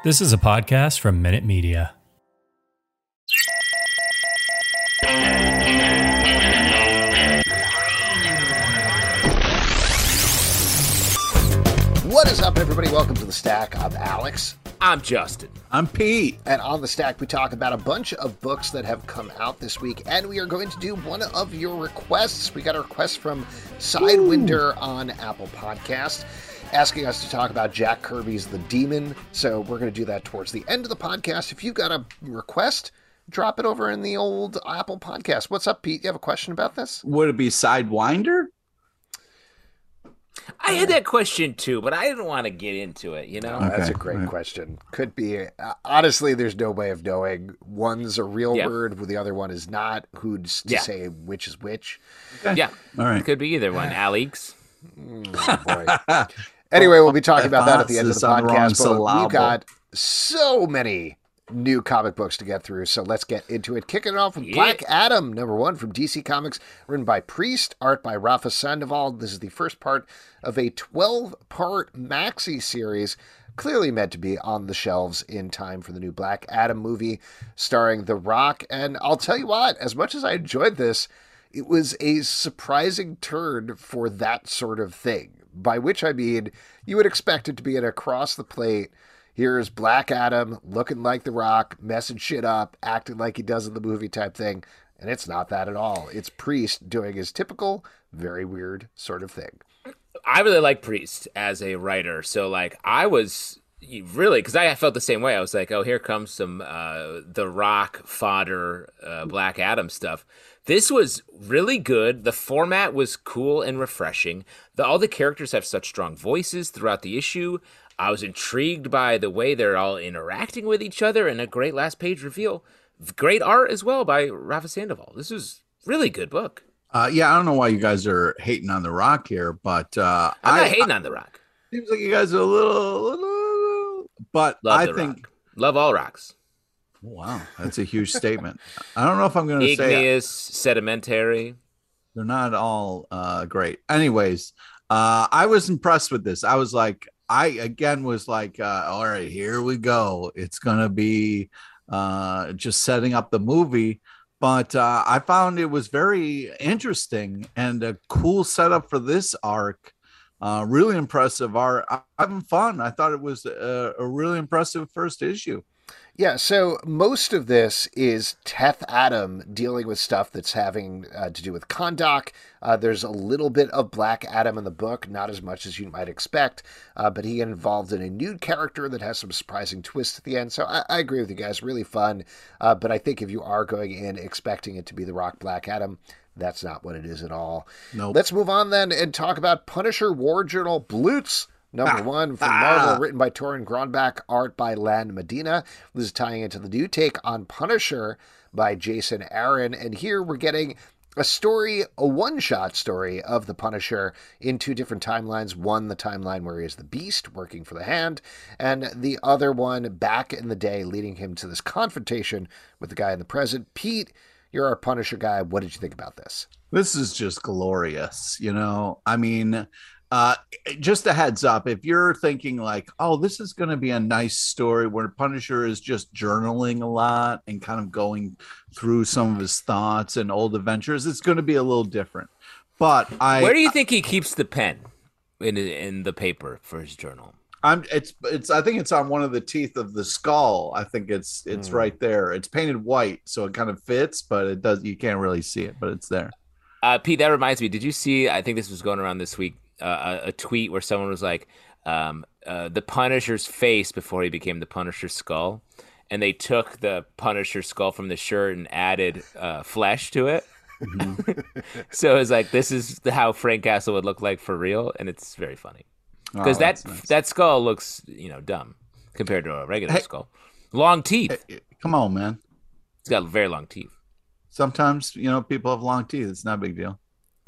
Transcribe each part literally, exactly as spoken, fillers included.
This is a podcast from Minute Media. What is up, everybody? Welcome to The Stack. I'm Alex. I'm Justin. I'm Pete. And on The Stack, we talk about a bunch of books that have come out this week, and we are going to do one of your requests. We got a request from Sidewinder Ooh. on Apple Podcasts, asking us to talk about Jack Kirby's The Demon, so we're going to do that towards the end of the podcast. If you've got a request, drop it over in the old Apple Podcast. What's up, Pete? You have a question about this? Would it be Sidewinder? I had that question too, but I didn't want to get into it, you know? Okay. That's a great right. question. Could be. Uh, honestly, there's no way of knowing. One's a real yep. word, the other one is not. Who's to yeah. say which is which? Okay. Yeah. All right. Could be either one. Alex. Oh, boy. Anyway, we'll be talking about that at the end of the podcast, but we've got so many new comic books to get through, so let's get into it. Kicking it off with yeah. Black Adam, number one from D C Comics, written by Priest, art by Rafa Sandoval. This is the first part of a twelve-part maxi series, clearly meant to be on the shelves in time for the new Black Adam movie, starring The Rock. And I'll tell you what, as much as I enjoyed this, it was a surprising turn for that sort of thing, by which I mean you would expect it to be an across-the-plate, here's Black Adam looking like The Rock, messing shit up, acting like he does in the movie type thing. And it's not that at all. It's Priest doing his typical, very weird sort of thing. I really like Priest as a writer. So, like, I was really, because I felt the same way. I was like, oh, here comes some uh, The Rock fodder, uh, Black Adam stuff. This was really good. The format was cool and refreshing. The, all the characters have such strong voices throughout the issue. I was intrigued by the way they're all interacting with each other, and a great last page reveal. Great art as well by Rafa Sandoval. This was really good book. Uh, yeah, I don't know why you guys are hating on The Rock here, but uh, I'm not I, hating I, on The Rock. Seems like you guys are a little, little but Love I the think Rock. Love all rocks. Wow, that's a huge statement. I don't know if I'm going to say igneous, sedimentary. They're not all uh, great. Anyways, uh, I was impressed with this. I was like, I again was like, uh, all right, here we go. It's going to be uh, just setting up the movie. But uh, I found it was very interesting and a cool setup for this arc. Uh, really impressive art. I'm having fun. I thought it was a, a really impressive first issue. Yeah, so most of this is Teth Adam dealing with stuff that's having uh, to do with Kahndaq. Uh, there's a little bit of Black Adam in the book, not as much as you might expect, uh, but he got involved in a nude character that has some surprising twists at the end. So I, I agree with you guys, really fun. Uh, but I think if you are going in expecting it to be The Rock Black Adam, that's not what it is at all. Nope. Let's move on then and talk about Punisher War Journal Blutz. Number ah, one from Marvel, ah. written by Torin Grönbach, art by Lan Medina. This is tying into the new take on Punisher by Jason Aaron. And here we're getting a story, a one-shot story of the Punisher in two different timelines. One, the timeline where he is the Beast, working for the Hand, and the other one back in the day, leading him to this confrontation with the guy in the present. Pete, you're our Punisher guy. What did you think about this? This is just glorious. You know, I mean... Uh, just a heads up, if you're thinking like, oh, this is going to be a nice story where Punisher is just journaling a lot and kind of going through some of his thoughts and old adventures, it's going to be a little different. But I, where do you think he keeps the pen in in the paper for his journal? I'm it's it's I think it's on one of the teeth of the skull. I think it's it's mm. right there. It's painted white, so it kind of fits, but it does you can't really see it, but it's there. Uh, Pete, that reminds me. Did you see? I think this was going around this week. Uh, a, a tweet where someone was like, um, uh, the Punisher's face before he became the Punisher's skull. And they took the Punisher skull from the shirt and added uh, flesh to it. Mm-hmm. So it's like, this is how Frank Castle would look like for real. And it's very funny. Because oh, that nice. that skull looks, you know, dumb compared to a regular hey, skull. Long teeth. Hey, come on, man. He's got very long teeth. Sometimes, you know, people have long teeth. It's not a big deal.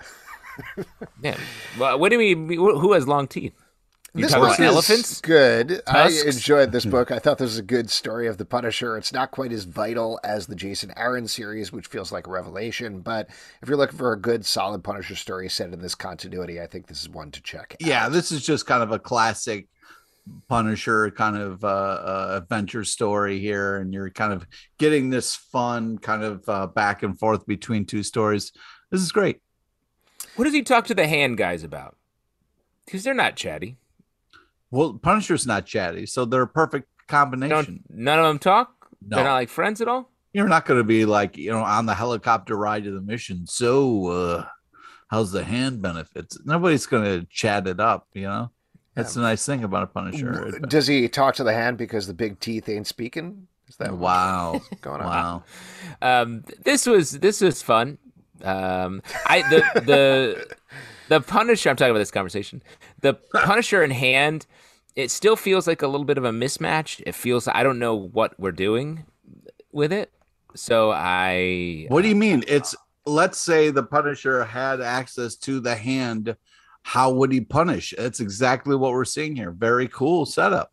Yeah. Well, what do we? Who has long teeth? You this talking book about elephants? Is good. Tusks? I enjoyed this book. I thought this was a good story of the Punisher. It's not quite as vital as the Jason Aaron series, which feels like a revelation. But if you're looking for a good, solid Punisher story set in this continuity, I think this is one to check out. Yeah, this is just kind of a classic Punisher kind of uh, uh, adventure story here, and you're kind of getting this fun kind of uh, back and forth between two stories. This is great. What does he talk to the Hand guys about? Because they're not chatty. Well, Punisher's not chatty, so they're a perfect combination. Don't, none of them talk? No. They're not like friends at all? You're not going to be like, you know, on the helicopter ride to the mission. So, uh, how's the Hand benefits? Nobody's going to chat it up, you know? That's yeah. the nice thing about a Punisher. Does he talk to the Hand because the big teeth ain't speaking? Is that wow going on? Wow. Um, this was this was fun. Um, I the the the Punisher. I'm talking about this conversation. The Punisher in Hand. It still feels like a little bit of a mismatch. It feels I don't know what we're doing with it. So I. What do you mean? It's let's say the Punisher had access to the Hand. How would he punish? That's exactly what we're seeing here. Very cool setup.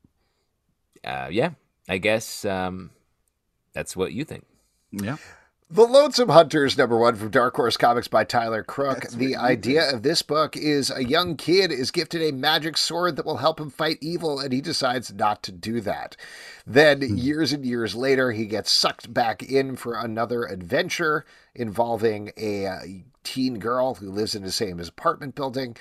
Uh, yeah, I guess um, that's what you think. Yeah. The Lonesome Hunter is number one from Dark Horse Comics by Tyler Crook. That's the idea think. of this book is a young kid is gifted a magic sword that will help him fight evil, and he decides not to do that. Then, hmm. years and years later, he gets sucked back in for another adventure involving a uh, teen girl who lives in the same apartment building.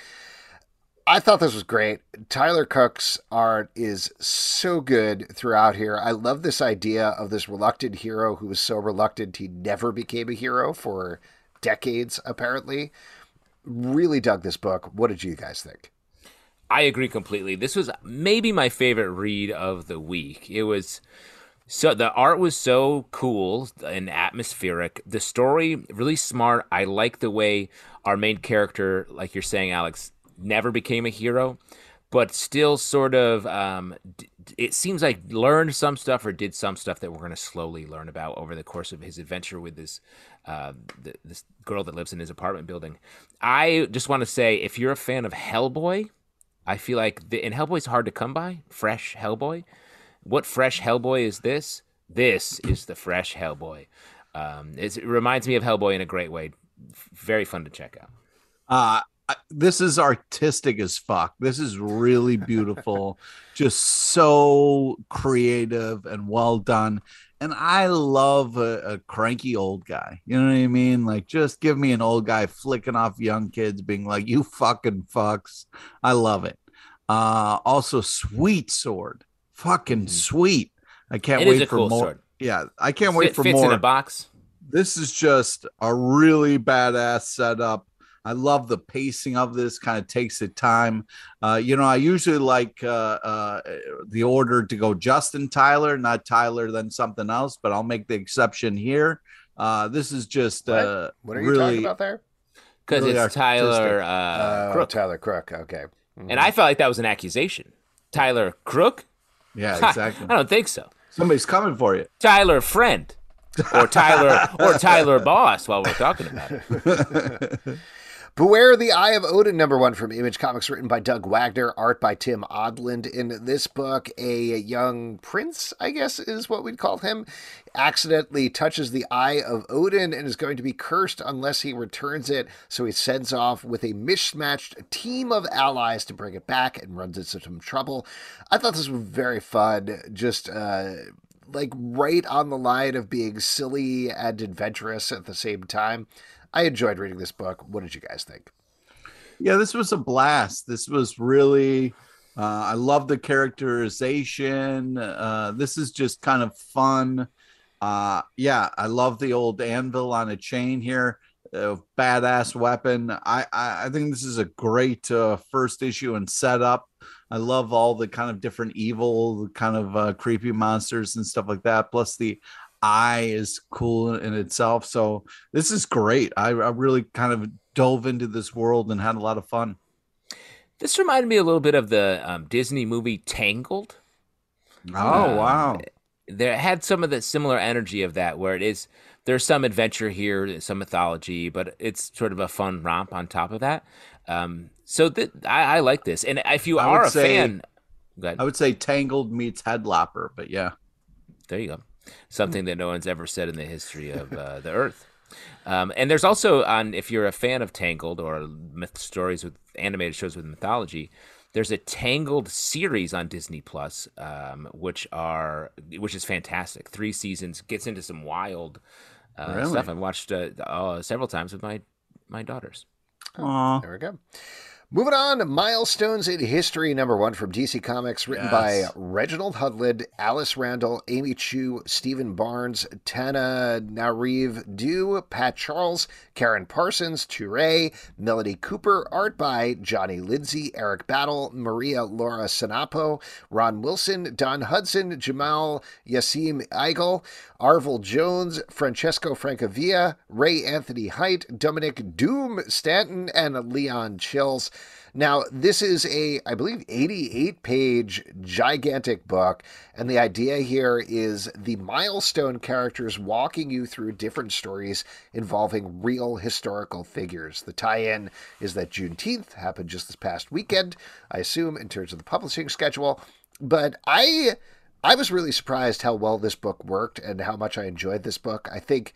I thought this was great. Tyler Cook's art is so good throughout here. I love this idea of this reluctant hero who was so reluctant he never became a hero for decades, apparently. Really dug this book. What did you guys think? I agree completely. This was maybe my favorite read of the week. It was so the art was so cool and atmospheric. The story really smart. I like the way our main character, like you're saying, Alex, never became a hero, but still sort of, um, d- it seems like learned some stuff or did some stuff that we're going to slowly learn about over the course of his adventure with this, uh, th- this girl that lives in his apartment building. I just want to say, if you're a fan of Hellboy, I feel like, the, and Hellboy's hard to come by, fresh Hellboy. What fresh Hellboy is this? This is the fresh Hellboy. Um, it reminds me of Hellboy in a great way. Very fun to check out. Uh, This is artistic as fuck. This is really beautiful, just so creative and well done. And I love a, a cranky old guy. You know what I mean? Like, just give me an old guy flicking off young kids, being like, "You fucking fucks." I love it. Uh, also, sweet sword, fucking mm-hmm. sweet. I can't it wait is a for cool more. Sword. Yeah, I can't wait Fit, for fits more. in a box. This is just a really badass setup. I love the pacing of this, kind of takes it time. Uh, you know, I usually like uh, uh, the order to go Justin Tyler, not Tyler, then something else, but I'll make the exception here. Uh, this is just what? uh, what are you really, talking about there? Because really it's Tyler uh, uh, Crook. Tyler Crook, okay. Mm-hmm. And I felt like that was an accusation. Tyler Crook? Yeah, exactly. I don't think so. Somebody's coming for you. Tyler Friend. Or Tyler or Tyler Boss while we're talking about it. Beware the Eye of Odin, number one from Image Comics, written by Doug Wagner, art by Tim Odland. In this book, a young prince, I guess is what we'd call him, accidentally touches the Eye of Odin and is going to be cursed unless he returns it. So he sends off with a mismatched team of allies to bring it back and runs into some trouble. I thought this was very fun, just uh, like right on the line of being silly and adventurous at the same time. I enjoyed reading this book. What did you guys think? Yeah, this was a blast. This was really, uh, I love the characterization. Uh, this is just kind of fun. Uh, yeah, I love the old anvil on a chain here. Uh, badass weapon. I, I, I think this is a great uh, first issue and setup. I love all the kind of different evil, the kind of uh, creepy monsters and stuff like that. Plus the eye is cool in itself. So this is great. I, I really kind of dove into this world and had a lot of fun. This reminded me a little bit of the um, Disney movie Tangled. Oh, um, wow. There had some of the similar energy of that, where it is, there's some adventure here, some mythology, but it's sort of a fun romp on top of that. Um, so th- I, I like this. And if you I are a say, fan, go ahead. I would say Tangled meets Headlopper, but yeah. There you go. Something that no one's ever said in the history of uh, the Earth. Um, and there's also, on if you're a fan of Tangled or myth stories with animated shows with mythology, there's a Tangled series on Disney Plus, um, which are which is fantastic. Three seasons, gets into some wild uh, Really? stuff. I've watched uh, uh, several times with my my daughters. Aw. There we go. Moving on, Milestones in History, number one from D C Comics, written Yes. by Reginald Hudlin, Alice Randall, Amy Chu, Stephen Barnes, Tana Nariv Dew, Pat Charles, Karen Parsons, Touré, Melody Cooper, art by Johnny Lindsay, Eric Battle, Maria Laura Sanapo, Ron Wilson, Don Hudson, Jamal Yassim Eigel, Arvel Jones, Francesco Francavilla, Ray Anthony Height, Dominic Doom Stanton, and Leon Chills. Now, this is a, I believe, eighty-eight page gigantic book, and the idea here is the Milestone characters walking you through different stories involving real historical figures. The tie-in is that Juneteenth happened just this past weekend, I assume, in terms of the publishing schedule, but I... I was really surprised how well this book worked and how much I enjoyed this book. I think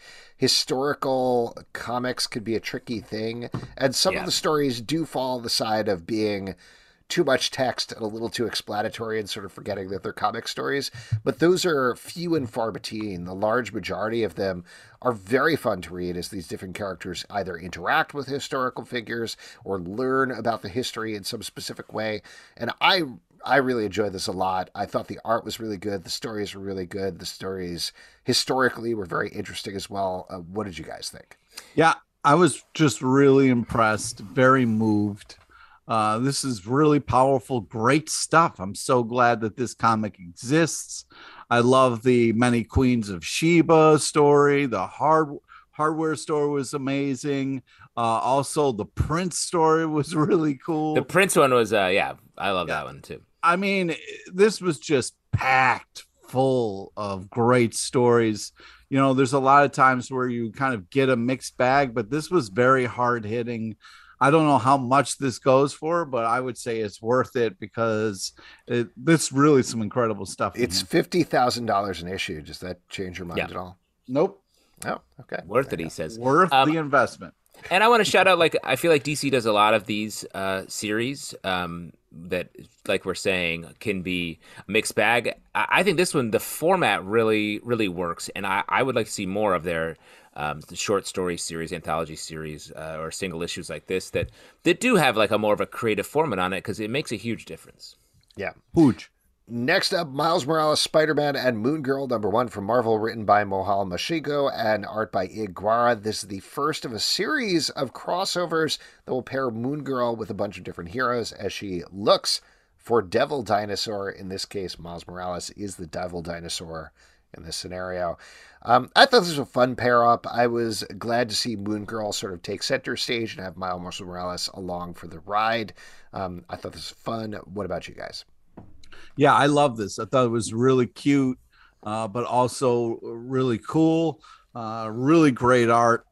historical comics could be a tricky thing, and some Yeah. of the stories do fall on the side of being too much text and a little too explanatory and sort of forgetting that they're comic stories. But those are few and far between. The large majority of them are very fun to read as these different characters either interact with historical figures or learn about the history in some specific way. And I I really enjoyed this a lot. I thought the art was really good. The stories were really good. The stories historically were very interesting as well. Uh, what did you guys think? Yeah, I was just really impressed, very moved. Uh, this is really powerful, great stuff. I'm so glad that this comic exists. I love the Many Queens of Sheba story. The hard hardware store was amazing. Uh, also, the Prince story was really cool. The Prince one was, uh, yeah, I love Yeah. that one too. I mean, this was just packed full of great stories. You know, there's a lot of times where you kind of get a mixed bag, but this was very hard hitting. I don't know how much this goes for, but I would say it's worth it because it, it's really some incredible stuff. in It's here. fifty thousand dollars an issue. Does that change your mind Yeah. at all? Nope. Oh, okay. Worth it, he says. Worth Um, the investment. And I want to shout out, like, I feel like D C does a lot of these uh, series um, that, like we're saying, can be a mixed bag. I, I think this one, the format really, really works. And I, I would like to see more of their um, short story series, anthology series, uh, or single issues like this that, that do have, like, a more of a creative format on it because it makes a huge difference. Yeah. Pooch. Next up, Miles Morales, Spider-Man, and Moon Girl, number one from Marvel, written by Mohal Mashigo and art by Iguara. This is the first of a series of crossovers that will pair Moon Girl with a bunch of different heroes as she looks for Devil Dinosaur. In this case, Miles Morales is the Devil Dinosaur in this scenario. Um, I thought this was a fun pair-up. I was glad to see Moon Girl sort of take center stage and have Miles Morales along for the ride. Um, I thought this was fun. What about you guys? Yeah, I love this. I thought it was really cute, uh, but also really cool. Uh, really great art.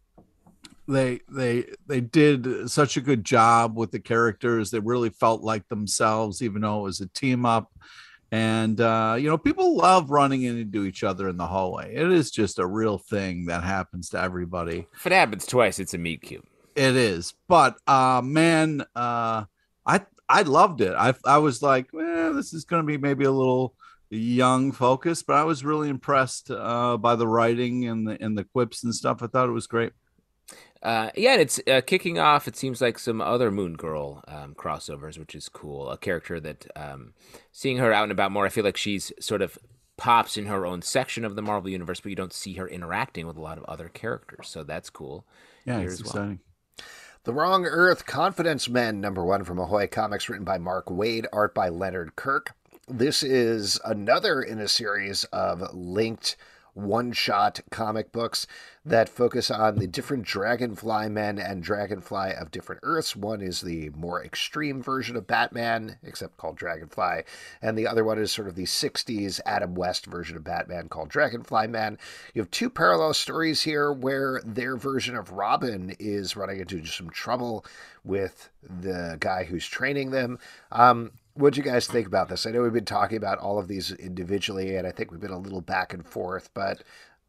They they they did such a good job with the characters. They really felt like themselves, even though it was a team up. And uh, you know, people love running into each other in the hallway. It is just a real thing that happens to everybody. If it happens twice, it's a meet cute. It is, but uh, man, uh, I I loved it. I I was like, well, this is going to be maybe a little young focus, but I was really impressed uh, by the writing and the and the quips and stuff. I thought it was great. Uh, yeah, and it's uh, kicking off, it seems like, some other Moon Girl um, crossovers, which is cool. A character that, um, seeing her out and about more, I feel like she's sort of pops in her own section of the Marvel Universe, but you don't see her interacting with a lot of other characters. So that's cool. Yeah, here it's as well. exciting. The Wrong Earth Confidence Men, number one from Ahoy Comics, written by Mark Waid, art by Leonard Kirk. This is another in a series of linked one-shot comic books that focus on the different Dragonfly men and Dragonfly of different Earths. One is the more extreme version of Batman, except called Dragonfly, and the other one is sort of the sixties Adam West version of Batman called Dragonfly Man. You have two parallel stories here where their version of Robin is running into some trouble with the guy who's training them. Um, What do you guys think about this? I know we've been talking about all of these individually, and I think we've been a little back and forth, but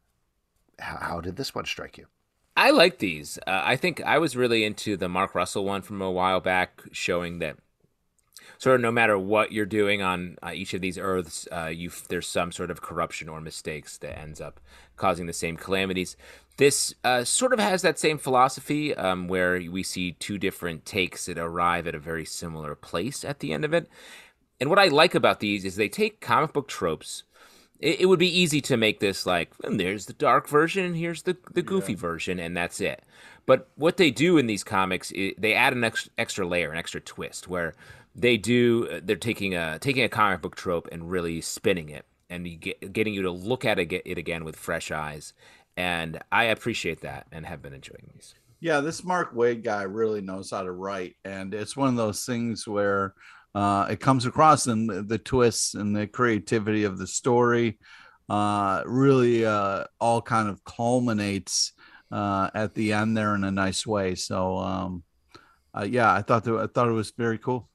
how, how did this one strike you? I like these. Uh, I think I was really into the Mark Russell one from a while back, showing that Sort of no matter what you're doing on uh, each of these Earths, uh, you there's some sort of corruption or mistakes that ends up causing the same calamities. This uh, sort of has that same philosophy um, where we see two different takes that arrive at a very similar place at the end of it. And what I like about these is they take comic book tropes. It, it would be easy to make this like, and there's the dark version, and here's the, the goofy yeah. version, and that's it. But what they do in these comics, is they add an ex- extra layer, an extra twist, where they do, they're taking a taking a comic book trope and really spinning it, and you get, getting you to look at it, it again with fresh eyes. And I appreciate that and have been enjoying these. Yeah, this Mark Waid guy really knows how to write. And it's one of those things where uh, it comes across in the, the twists and the creativity of the story uh, really uh, all kind of culminates uh, at the end there in a nice way. So, um, uh, yeah, I thought that, I thought it was very cool.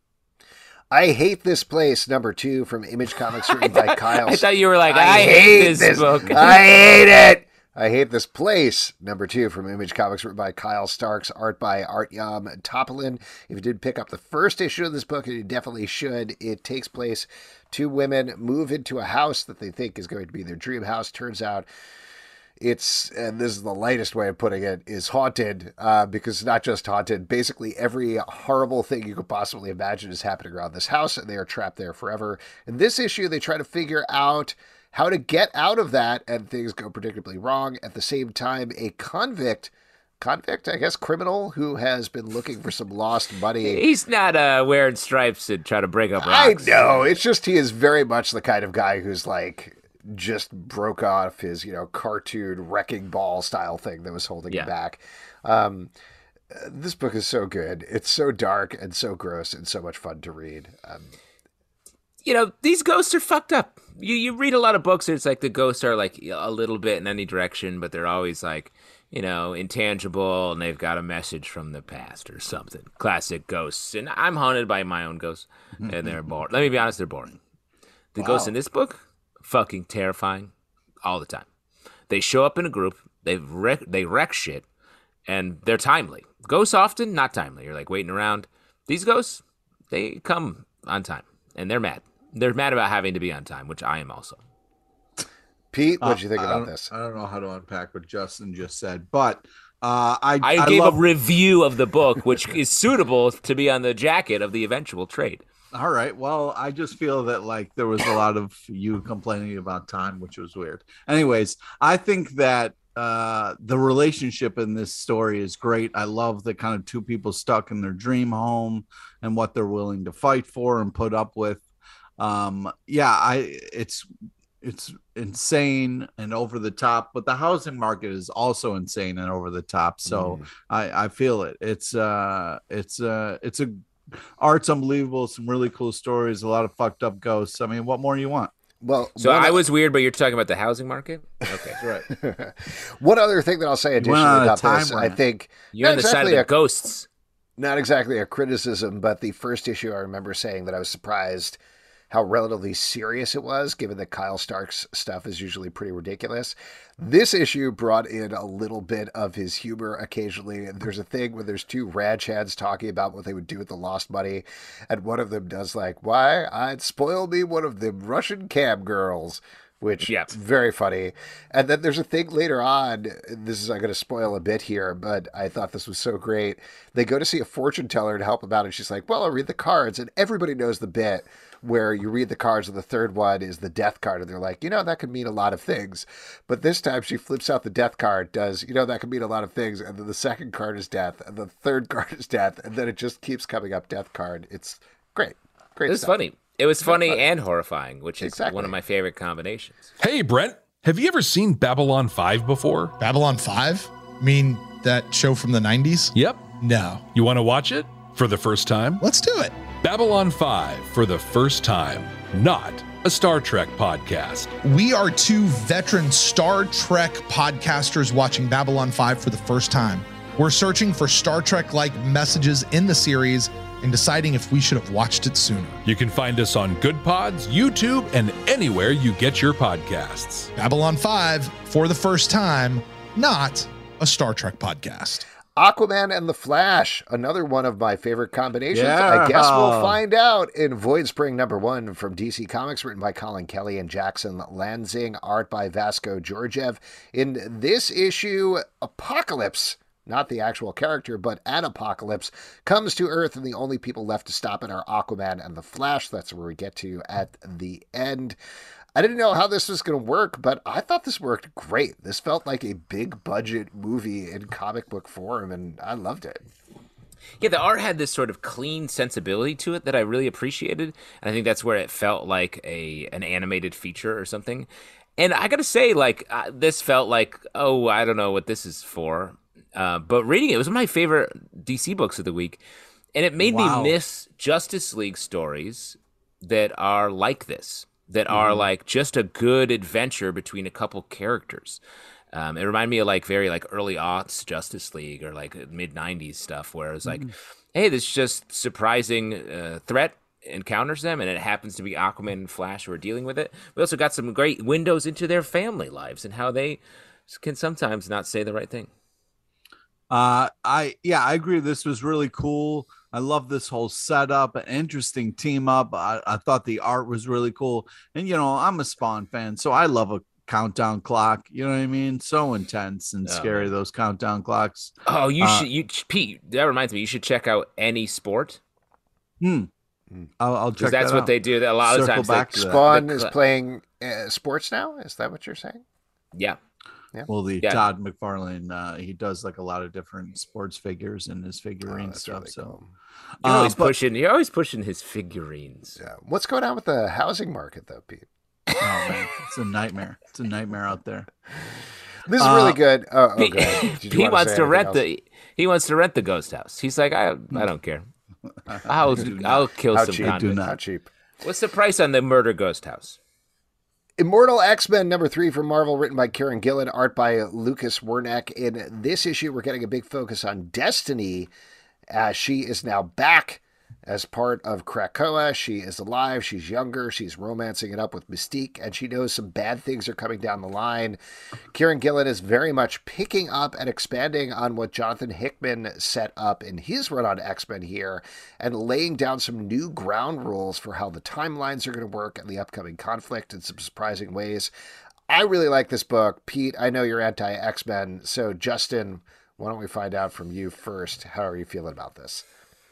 I Hate This Place, number two from Image Comics, written by Kyle. I thought you were like, I, I hate, hate this, this book. I hate it. I Hate This Place, number two from Image Comics, written by Kyle Starks, art by Artyom Topolin. If you did pick up the first issue of this book, and you definitely should, it takes place, two women move into a house that they think is going to be their dream house. Turns out it's, and this is the lightest way of putting it, is haunted, uh, because it's not just haunted. Basically, every horrible thing you could possibly imagine is happening around this house, and they are trapped there forever. In this issue, they try to figure out how to get out of that, and things go predictably wrong. At the same time, a convict, convict, I guess, criminal who has been looking for some lost money. He's not uh, wearing stripes and trying to break up rocks. I know. It's just he is very much the kind of guy who's like just broke off his, you know, cartoon wrecking ball style thing that was holding yeah. him back. Um, this book is so good. It's so dark and so gross and so much fun to read. Um, you know, these ghosts are fucked up. You you read a lot of books and it's like the ghosts are like a little bit in any direction, but they're always like, you know, intangible, and they've got a message from the past or something. Classic ghosts. And I'm haunted by my own ghosts, and they're boring. Let me be honest, they're boring. The wow. ghosts in this book, fucking terrifying all the time. They show up in a group, they wreck, they wreck shit, and they're timely. Ghosts often, not timely. You're like waiting around. These ghosts, they come on time, and they're mad. They're mad about having to be on time, which I am also. Pete, what do you think uh, about this? I don't know how to unpack what Justin just said, but uh, I I, I gave love... a review of the book, which is suitable to be on the jacket of the eventual trade. All right. Well, I just feel that like there was a lot of you complaining about time, which was weird. Anyways, I think that uh, the relationship in this story is great. I love the kind of two people stuck in their dream home and what they're willing to fight for and put up with. Um, yeah, I it's it's insane and over the top, but the housing market is also insane and over the top. So mm. I, I feel it. It's uh it's uh it's a art's unbelievable, some really cool stories, a lot of fucked up ghosts. I mean, what more do you want? Well, so I was weird, but you're talking about the housing market? Okay. Right. One other thing that I'll say additionally about this, I think you're on the exactly side of the a, ghosts. Not exactly a criticism, but the first issue I remember saying that I was surprised how relatively serious it was, given that Kyle Stark's stuff is usually pretty ridiculous. This issue brought in a little bit of his humor occasionally. There's a thing where there's two ranch hands talking about what they would do with the lost money, and one of them does like, why, I'd spoil me one of them Russian cam girls, which yep. is very funny. And then there's a thing later on, this is, I'm going to spoil a bit here, but I thought this was so great. They go to see a fortune teller to help them out, and she's like, well, I'll read the cards, and everybody knows the bit where you read the cards and the third one is the death card, and they're like, you know, that could mean a lot of things. But this time she flips out the death card, does, you know, that could mean a lot of things, and then the second card is death, and the third card is death, and then it just keeps coming up death card. It's great. Great It's stuff. funny. It was funny, funny and horrifying, which is exactly. one of my favorite combinations. Hey, Brent, have you ever seen Babylon five before? Babylon five? I mean, that show from the nineties? Yep. No. You want to watch it for the first time? Let's do it. Babylon five for the first time, not a Star Trek podcast. We are two veteran Star Trek podcasters watching Babylon five for the first time. We're searching for Star Trek-like messages in the series and deciding if we should have watched it sooner. You can find us on Good Pods, YouTube, and anywhere you get your podcasts. Babylon five for the first time, not a Star Trek podcast. Aquaman and the Flash, another one of my favorite combinations. Yeah. I guess we'll find out in Void Spring number one from D C Comics, written by Colin Kelly and Jackson Lanzing, art by Vasco Georgiev. In this issue, Apocalypse, not the actual character, but an apocalypse, comes to Earth, and the only people left to stop it are Aquaman and the Flash. That's where we get to at the end. I didn't know how this was going to work, but I thought this worked great. This felt like a big budget movie in comic book form, and I loved it. Yeah, the art had this sort of clean sensibility to it that I really appreciated. And I think that's where it felt like a an animated feature or something. And I got to say, like, uh, this felt like, oh, I don't know what this is for. Uh, but reading it, it was one of my favorite D C books of the week. And it made Wow. me miss Justice League stories that are like this. That are like just a good adventure between a couple characters. Um, it reminded me of like very like early aughts Justice League or like mid nineties stuff where it was like, hey, this just surprising uh, threat encounters them, and it happens to be Aquaman and Flash who are dealing with it. We also got some great windows into their family lives and how they can sometimes not say the right thing. Uh, I yeah, I agree. This was really cool. I love this whole setup, an interesting team up. I, I thought the art was really cool, and you know, I'm a Spawn fan, so I love a countdown clock. You know what I mean? So intense and Oh, scary, man. those countdown clocks. Oh, you Uh, should, you Pete. That reminds me, you should check out Any Sport Hmm. I'll, I'll check because that's that what out. they do. A lot of Circle times, back they, to that. Spawn the is cl- playing uh, sports now? Is that what you're saying? yeah. Well, the Yeah. Todd McFarlane, uh, he does like a lot of different sports figures and his Oh, figurine that's stuff. really so, cool. You're Uh, always but- pushing. You're always pushing his figurines. Yeah. What's going on with the housing market, though, Pete? oh man, it's a nightmare. It's a nightmare out there. This is Uh, really good. Oh, oh, Pete, go ahead. Did you Pete wanna wants say to anything rent else? the. He wants to rent the ghost house. He's like, I, I don't care. I'll, I'll kill How some cheap? Do convicts. not. How cheap? What's the price on the murder ghost house? Immortal X-Men number three from Marvel, written by Kieran Gillen, art by Lucas Werneck. In this issue, we're getting a big focus on Destiny. Uh, she is now back as part of Krakoa. She is alive. She's younger. She's romancing it up with Mystique, and she knows some bad things are coming down the line. Kieran Gillen is very much picking up and expanding on what Jonathan Hickman set up in his run on X-Men here, and laying down some new ground rules for how the timelines are going to work and the upcoming conflict in some surprising ways. I really like this book. Pete, I know you're anti-X-Men, so Justin, why don't we find out from you first? How are you feeling about this?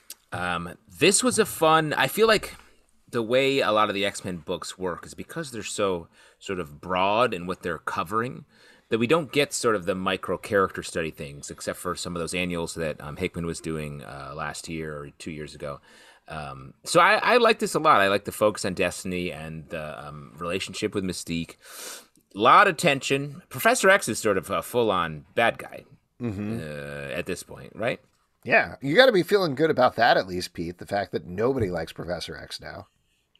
Um, this was a fun. I feel like the way a lot of the X-Men books work is because they're so sort of broad in what they're covering that we don't get sort of the micro character study things, except for some of those annuals that um, Hickman was doing uh, last year or two years ago. Um, so I, I like this a lot. I like the focus on Destiny and the um, relationship with Mystique. A lot of tension. Professor X is sort of a full-on bad guy Mm-hmm. uh, at this point, right? Yeah, you got to be feeling good about that at least, Pete. The fact that nobody likes Professor X now.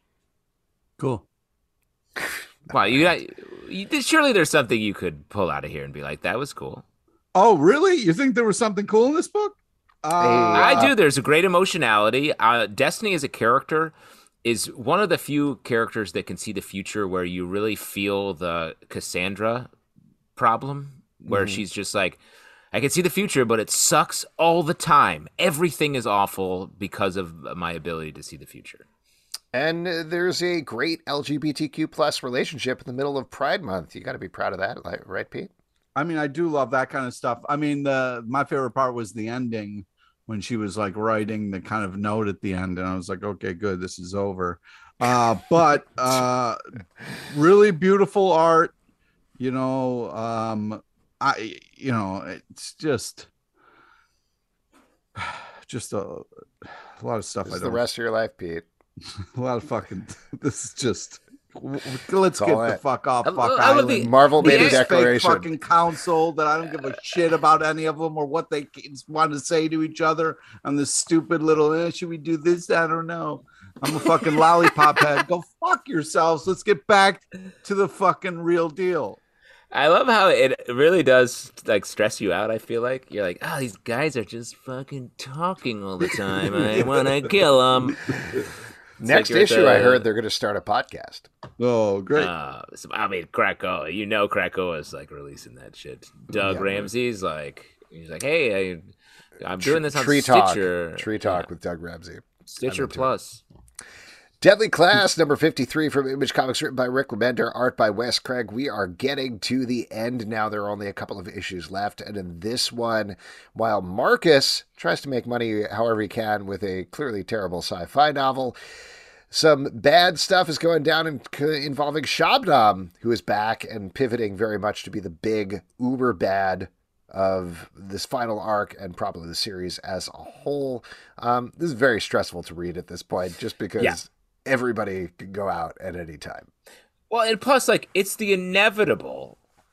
Cool. Wow, you got you, surely there's something you could pull out of here and be like, that was cool. Oh, really? You think there was something cool in this book? Uh, I do. There's a great emotionality. Uh, Destiny as a character is one of the few characters that can see the future where you really feel the Cassandra problem, where Mhm. she's just like, I can see the future, but it sucks all the time. Everything is awful because of my ability to see the future. And uh, there's a great L G B T Q plus relationship in the middle of Pride Month. You got to be proud of that, like, right, Pete? I mean, I do love that kind of stuff. I mean, the my favorite part was the ending when she was like writing the kind of note at the end, and I was like, okay, good, this is over. Uh, but uh, really beautiful art, you know. Um, I, you know, it's just, just a, a lot of stuff. This I is the don't. rest of your life, Pete. A lot of fucking. This is just. Let's It's get all the it. fuck off, I- fuck I love island. the- Marvel made a This fake declaration. fucking council that I don't give a shit about any of them or what they want to say to each other on this stupid little, eh, should we do this? I don't know. I'm a fucking lollipop head. Go fuck yourselves. Let's get back to the fucking real deal. I love how it really does like stress you out. I feel like you're like, oh, these guys are just fucking talking all the time. I want to kill them. Next like you're at issue, the- I heard they're going to start a podcast. Oh, great. Uh, so- I mean, Krakoa. You know, Krakoa is like releasing that shit. Doug Yeah. Ramsey's like He's like, hey, I, I'm doing this on Tree Stitcher. Talk. Tree Talk yeah. with Doug Ramsey. Stitcher Plus. Deadly Class, number fifty-three from Image Comics, written by Rick Remender, art by Wes Craig. We are getting to the end now. There are only a couple of issues left. And in this one, while Marcus tries to make money however he can with a clearly terrible sci-fi novel, some bad stuff is going down in, involving Shabnam, who is back and pivoting very much to be the big uber bad of this final arc and probably the series as a whole. Um, this is very stressful to read at this point, just because... Yeah. Everybody can go out at any time. Well, and plus, like, it's the inevitable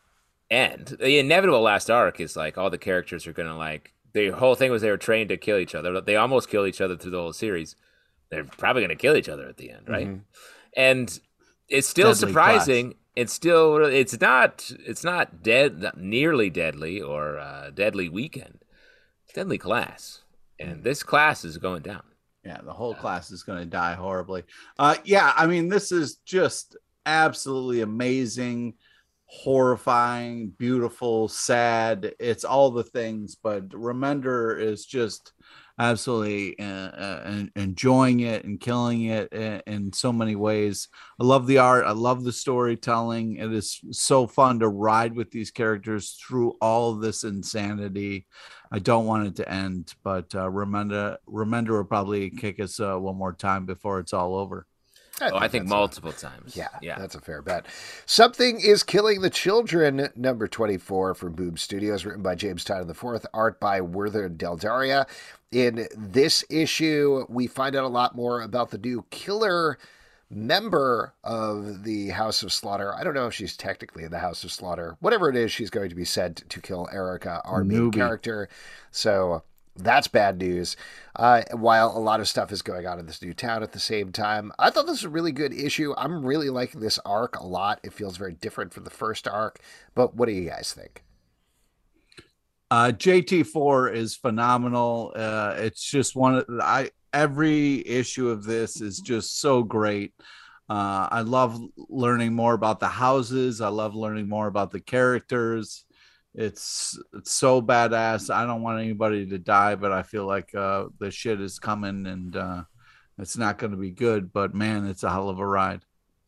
end. The inevitable last arc is, like, all the characters are going to, like, the whole thing was they were trained to kill each other. They almost kill each other through the whole series. They're probably going to kill each other at the end, right? Mm-hmm. And it's still deadly surprising. Class. It's still, it's not, it's not dead, not nearly deadly or uh, deadly weekend. It's Deadly Class. And this class is going down. Yeah, the whole class is going to die horribly. Uh, yeah, I mean, this is just absolutely amazing, horrifying, beautiful, sad. It's all the things, but Remender is just absolutely uh, uh, enjoying it and killing it in, in so many ways. I love the art. I love the storytelling. It is so fun to ride with these characters through all of this insanity. I don't want it to end, but uh, Remender, Remender will probably kick us uh, one more time before it's all over. I think, oh, I think multiple a, times. Yeah, yeah, that's a fair bet. Something is Killing the Children, number twenty-four from Boom Studios, written by James Tynion the fourth, art by Werther Dell'Edera. In this issue, we find out a lot more about the new killer member of the House of Slaughter. I don't know if she's technically in the House of Slaughter. Whatever it is, she's going to be sent to kill Erica, our main character. So that's bad news. Uh, while a lot of stuff is going on in this new town at the same time, I thought this was a really good issue. I'm really liking this arc a lot. It feels very different from the first arc. But what do you guys think? Uh, J T four is phenomenal. Uh, it's just one of I. Every issue of this is just so great. Uh, I love learning more about the houses. I love learning more about the characters. It's it's so badass. I don't want anybody to die, but I feel like uh, the shit is coming and uh, it's not going to be good. But man, it's a hell of a ride.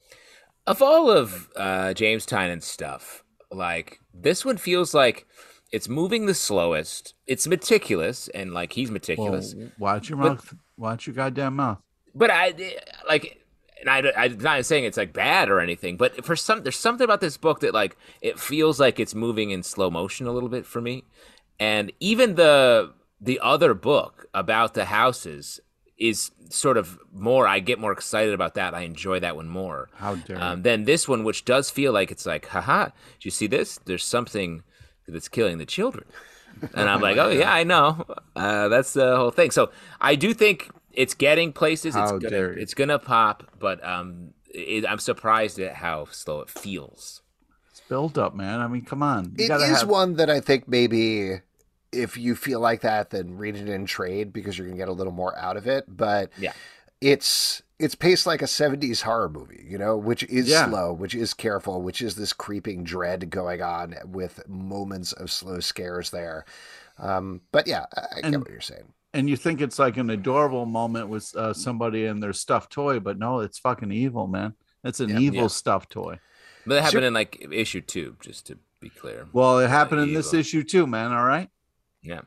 Of all of uh, James Tynion's stuff, like this one feels like it's moving the slowest. It's meticulous, and like he's meticulous. Well, watch your mouth. But, watch your goddamn mouth. But I like. And I, I'm not saying it's like bad or anything, but for some, there's something about this book that like it feels like it's moving in slow motion a little bit for me. And even the the other book about the houses is sort of more. I get more excited about that. I enjoy that one more. How dare um, than this one, which does feel like it's like, haha. Do you see this? There's something that's killing the children, and I'm like, oh yeah, I know. Uh, that's the whole thing. So I do think. It's getting places. It's how gonna, it's gonna pop, but um, it, I'm surprised at how slow it feels. It's built up, man. I mean, come on. You it is have... one that I think maybe if you feel like that, then read it in trade because you're gonna get a little more out of it. But yeah, it's it's paced like a seventies horror movie, you know, which is yeah. slow, which is careful, which is this creeping dread going on with moments of slow scares there. Um, but yeah, I, I and... get what you're saying. And you think it's like an adorable moment with uh, somebody and their stuffed toy, but no, it's fucking evil, man. It's an yeah, evil yeah. stuffed toy. But it happened so, in like issue two, just to be clear. Well, it happened uh, in evil. This issue too, man. All right. Yeah.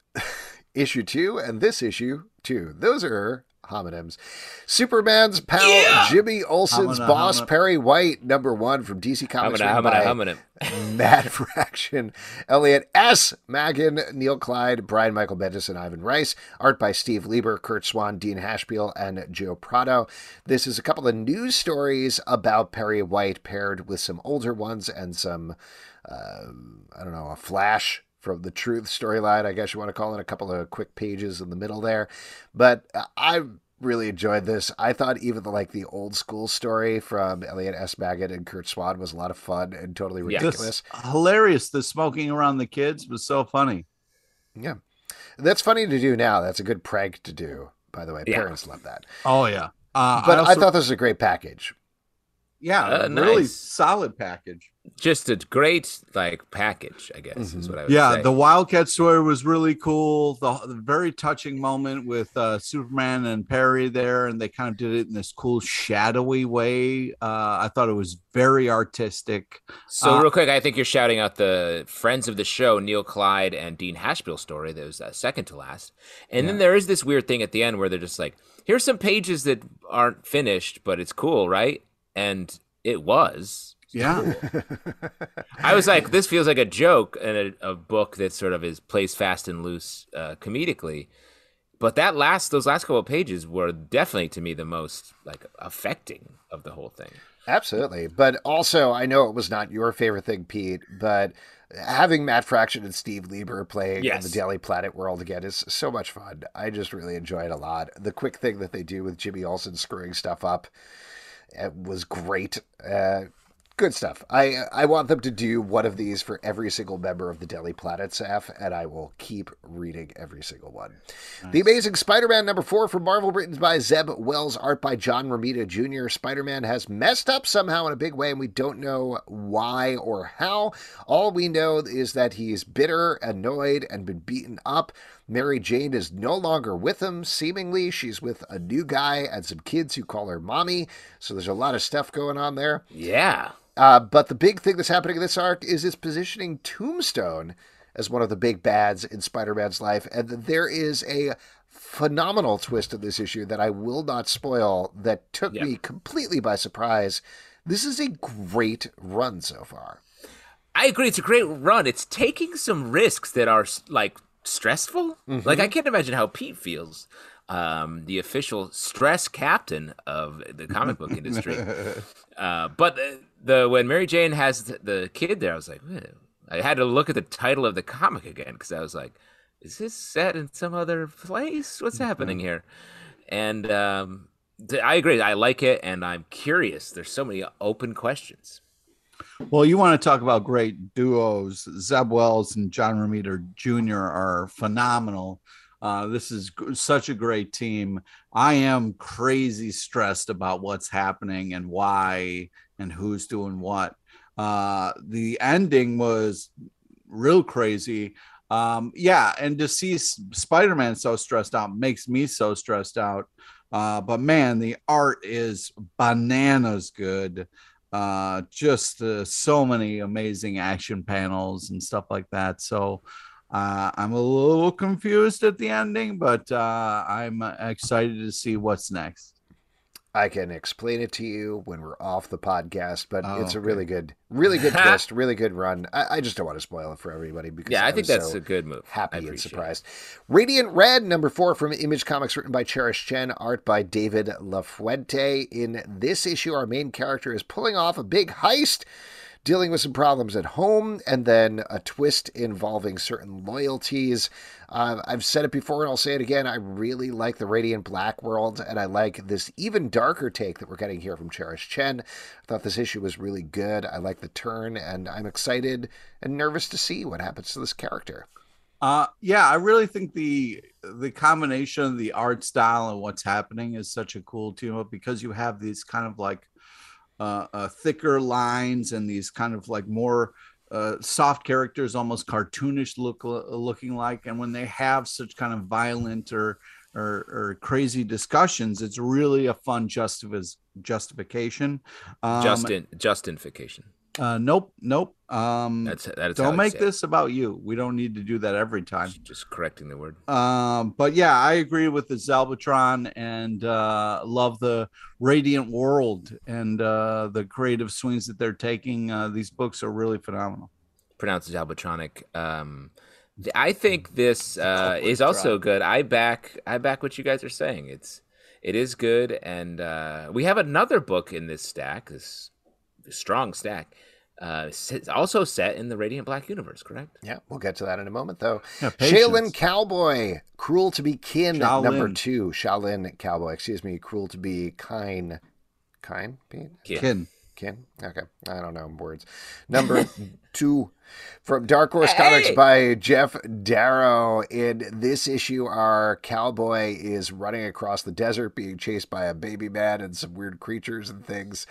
Issue two and this issue two. Those are homonyms. Superman's pal yeah! Jimmy Olsen's Homina, boss homina. Perry White, number one from D C Comics. Homina, homina, homina. Mad Fraction, Elliot S. Maggin, Neil Clyde, Brian Michael Bendis, and Ivan Rice. Art by Steve Lieber, Kurt Swan, Dean Hashpiel, and Joe Prado. This is a couple of news stories about Perry White paired with some older ones and some, uh, I don't know, a flash from the Truth storyline, I guess you want to call it, a couple of quick pages in the middle there. But uh, I really enjoyed this. I thought even the like the old school story from Elliot S. Maggin and Kurt Swan was a lot of fun and totally ridiculous. This, hilarious. The smoking around the kids was so funny. Yeah. That's funny to do now. That's a good prank to do, by the way. Yeah. Parents love that. Oh, yeah. Uh, but I, also, I thought this was a great package. Yeah, uh, a really nice. solid package. just a great like package, I guess Mm-hmm. is what I would Yeah, say. the Wildcat story was really cool. The, the very touching moment with uh, Superman and Perry there, and they kind of did it in this cool shadowy way. Uh, I thought it was very artistic. So Uh, real quick, I think you're shouting out the friends of the show, Neil Clyde and Dean Hashbill story. That was uh, second to last. And then there is this weird thing at the end where they're just like, here's some pages that aren't finished, but it's cool, right? And it was. Yeah. I was like, this feels like a joke and a, a book that sort of is plays fast and loose uh, comedically. But that last, those last couple of pages were definitely to me the most like affecting of the whole thing. Absolutely. But also, I know it was not your favorite thing, Pete, but having Matt Fraction and Steve Lieber playing Yes. in the Daily Planet world again is so much fun. I just really enjoy it a lot. The quick thing that they do with Jimmy Olsen screwing stuff up uh, was great. Uh, good stuff. I I want them to do one of these for every single member of the Daily Planet staff, and I will keep reading every single one. Nice. The Amazing Spider-Man number four from Marvel, written by Zeb Wells, art by John Romita Junior Spider-Man has messed up somehow in a big way, and we don't know why or how. All we know is that he's bitter, annoyed, and been beaten up. Mary Jane is no longer with him, seemingly. She's with a new guy and some kids who call her mommy, so there's a lot of stuff going on there. Yeah. Uh, but the big thing that's happening in this arc is it's positioning Tombstone as one of the big bads in Spider-Man's life. And there is a phenomenal twist in this issue that I will not spoil that took yep. me completely by surprise. This is a great run so far. I agree. It's a great run. It's taking some risks that are like stressful. Mm-hmm. Like I can't imagine how Pete feels. Um, the official stress captain of the comic book industry. Uh, but the, the when Mary Jane has the, the kid there, I was like, eh. I had to look at the title of the comic again because I was like, is this set in some other place? What's happening here? And um, th- I agree. I like it, and I'm curious. There's so many open questions. Well, you want to talk about great duos. Zeb Wells and John Romita Junior are phenomenal. Uh, this is g- such a great team. I am crazy stressed about what's happening and why and who's doing what. Uh, the ending was real crazy. Um, yeah, and to see Spider-Man so stressed out makes me so stressed out. Uh, but man, the art is bananas good. Uh, just uh, so many amazing action panels and stuff like that. So Uh, I'm a little confused at the ending, but uh, I'm excited to see what's next. I can explain it to you when we're off the podcast, but Oh, it's a okay. really good, really good twist, really good run. I, I just don't want to spoil it for everybody because Yeah, I, I think was that's so a good move. happy I and appreciate surprised. Radiant Red, number four from Image Comics, written by Cherish Chen, art by David LaFuente. In this issue, our main character is pulling off a big heist, dealing with some problems at home, and then a twist involving certain loyalties. Uh, I've said it before, and I'll say it again. I really like the Radiant Black world, and I like this even darker take that we're getting here from Cherish Chen. I thought this issue was really good. I like the turn, and I'm excited and nervous to see what happens to this character. Uh, yeah, I really think the the combination of the art style and what's happening is such a cool team up because you have these kind of like Uh, uh, thicker lines and these kind of like more uh, soft characters, almost cartoonish look looking like. And when they have such kind of violent or or, or crazy discussions, it's really a fun justific- justification. Um, Justin, Justification. Uh, nope, nope. Um, That's that's don't how I'd make say this about you. We don't need to do that every time. it. Just correcting the word. Um, but yeah, I agree with the Zalbatron and uh, love the Radiant World and uh, the creative swings that they're taking. Uh, these books are really phenomenal. Pronounced Zalbatronic. Um, th- I think this uh, is also good. I back I back what you guys are saying. It's it is good, and uh, we have another book in this stack. This, this strong stack. Uh, it's also set in the Radiant Black universe, correct? Yeah, we'll get to that in a moment, though. Yeah, patience. Shaolin Cowboy, Cruel to be Kin, Shaolin. number two. Shaolin Cowboy, excuse me, Cruel to be Kind. Kind, Pete? Yeah. Kin. Kin? Okay, I don't know words. Number two from Dark Horse Hey! Comics by Jeff Darrow. In this issue, our cowboy is running across the desert being chased by a baby man and some weird creatures and things.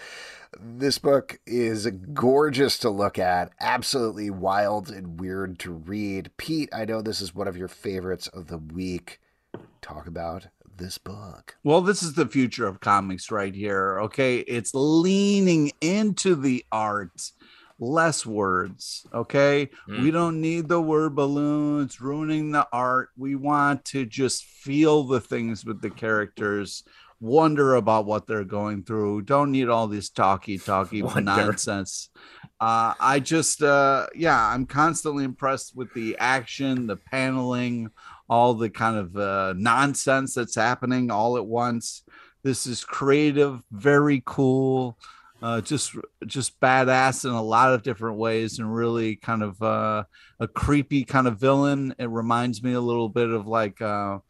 This book is gorgeous to look at, absolutely wild and weird to read. Pete, I know this is one of your favorites of the week. Talk about this book. Well, this is the future of comics right here. Okay. It's leaning into the art, less words. Okay. Mm. We don't need the word balloons ruining the art. We want to just feel the things with the characters, wonder about what they're going through. Don't need all this talky talky nonsense. Uh, I just, uh, yeah, I'm constantly impressed with the action, the paneling, all the kind of uh, nonsense that's happening all at once. This is creative, very cool, uh, just just badass in a lot of different ways, and really kind of uh, a creepy kind of villain. It reminds me a little bit of like uh,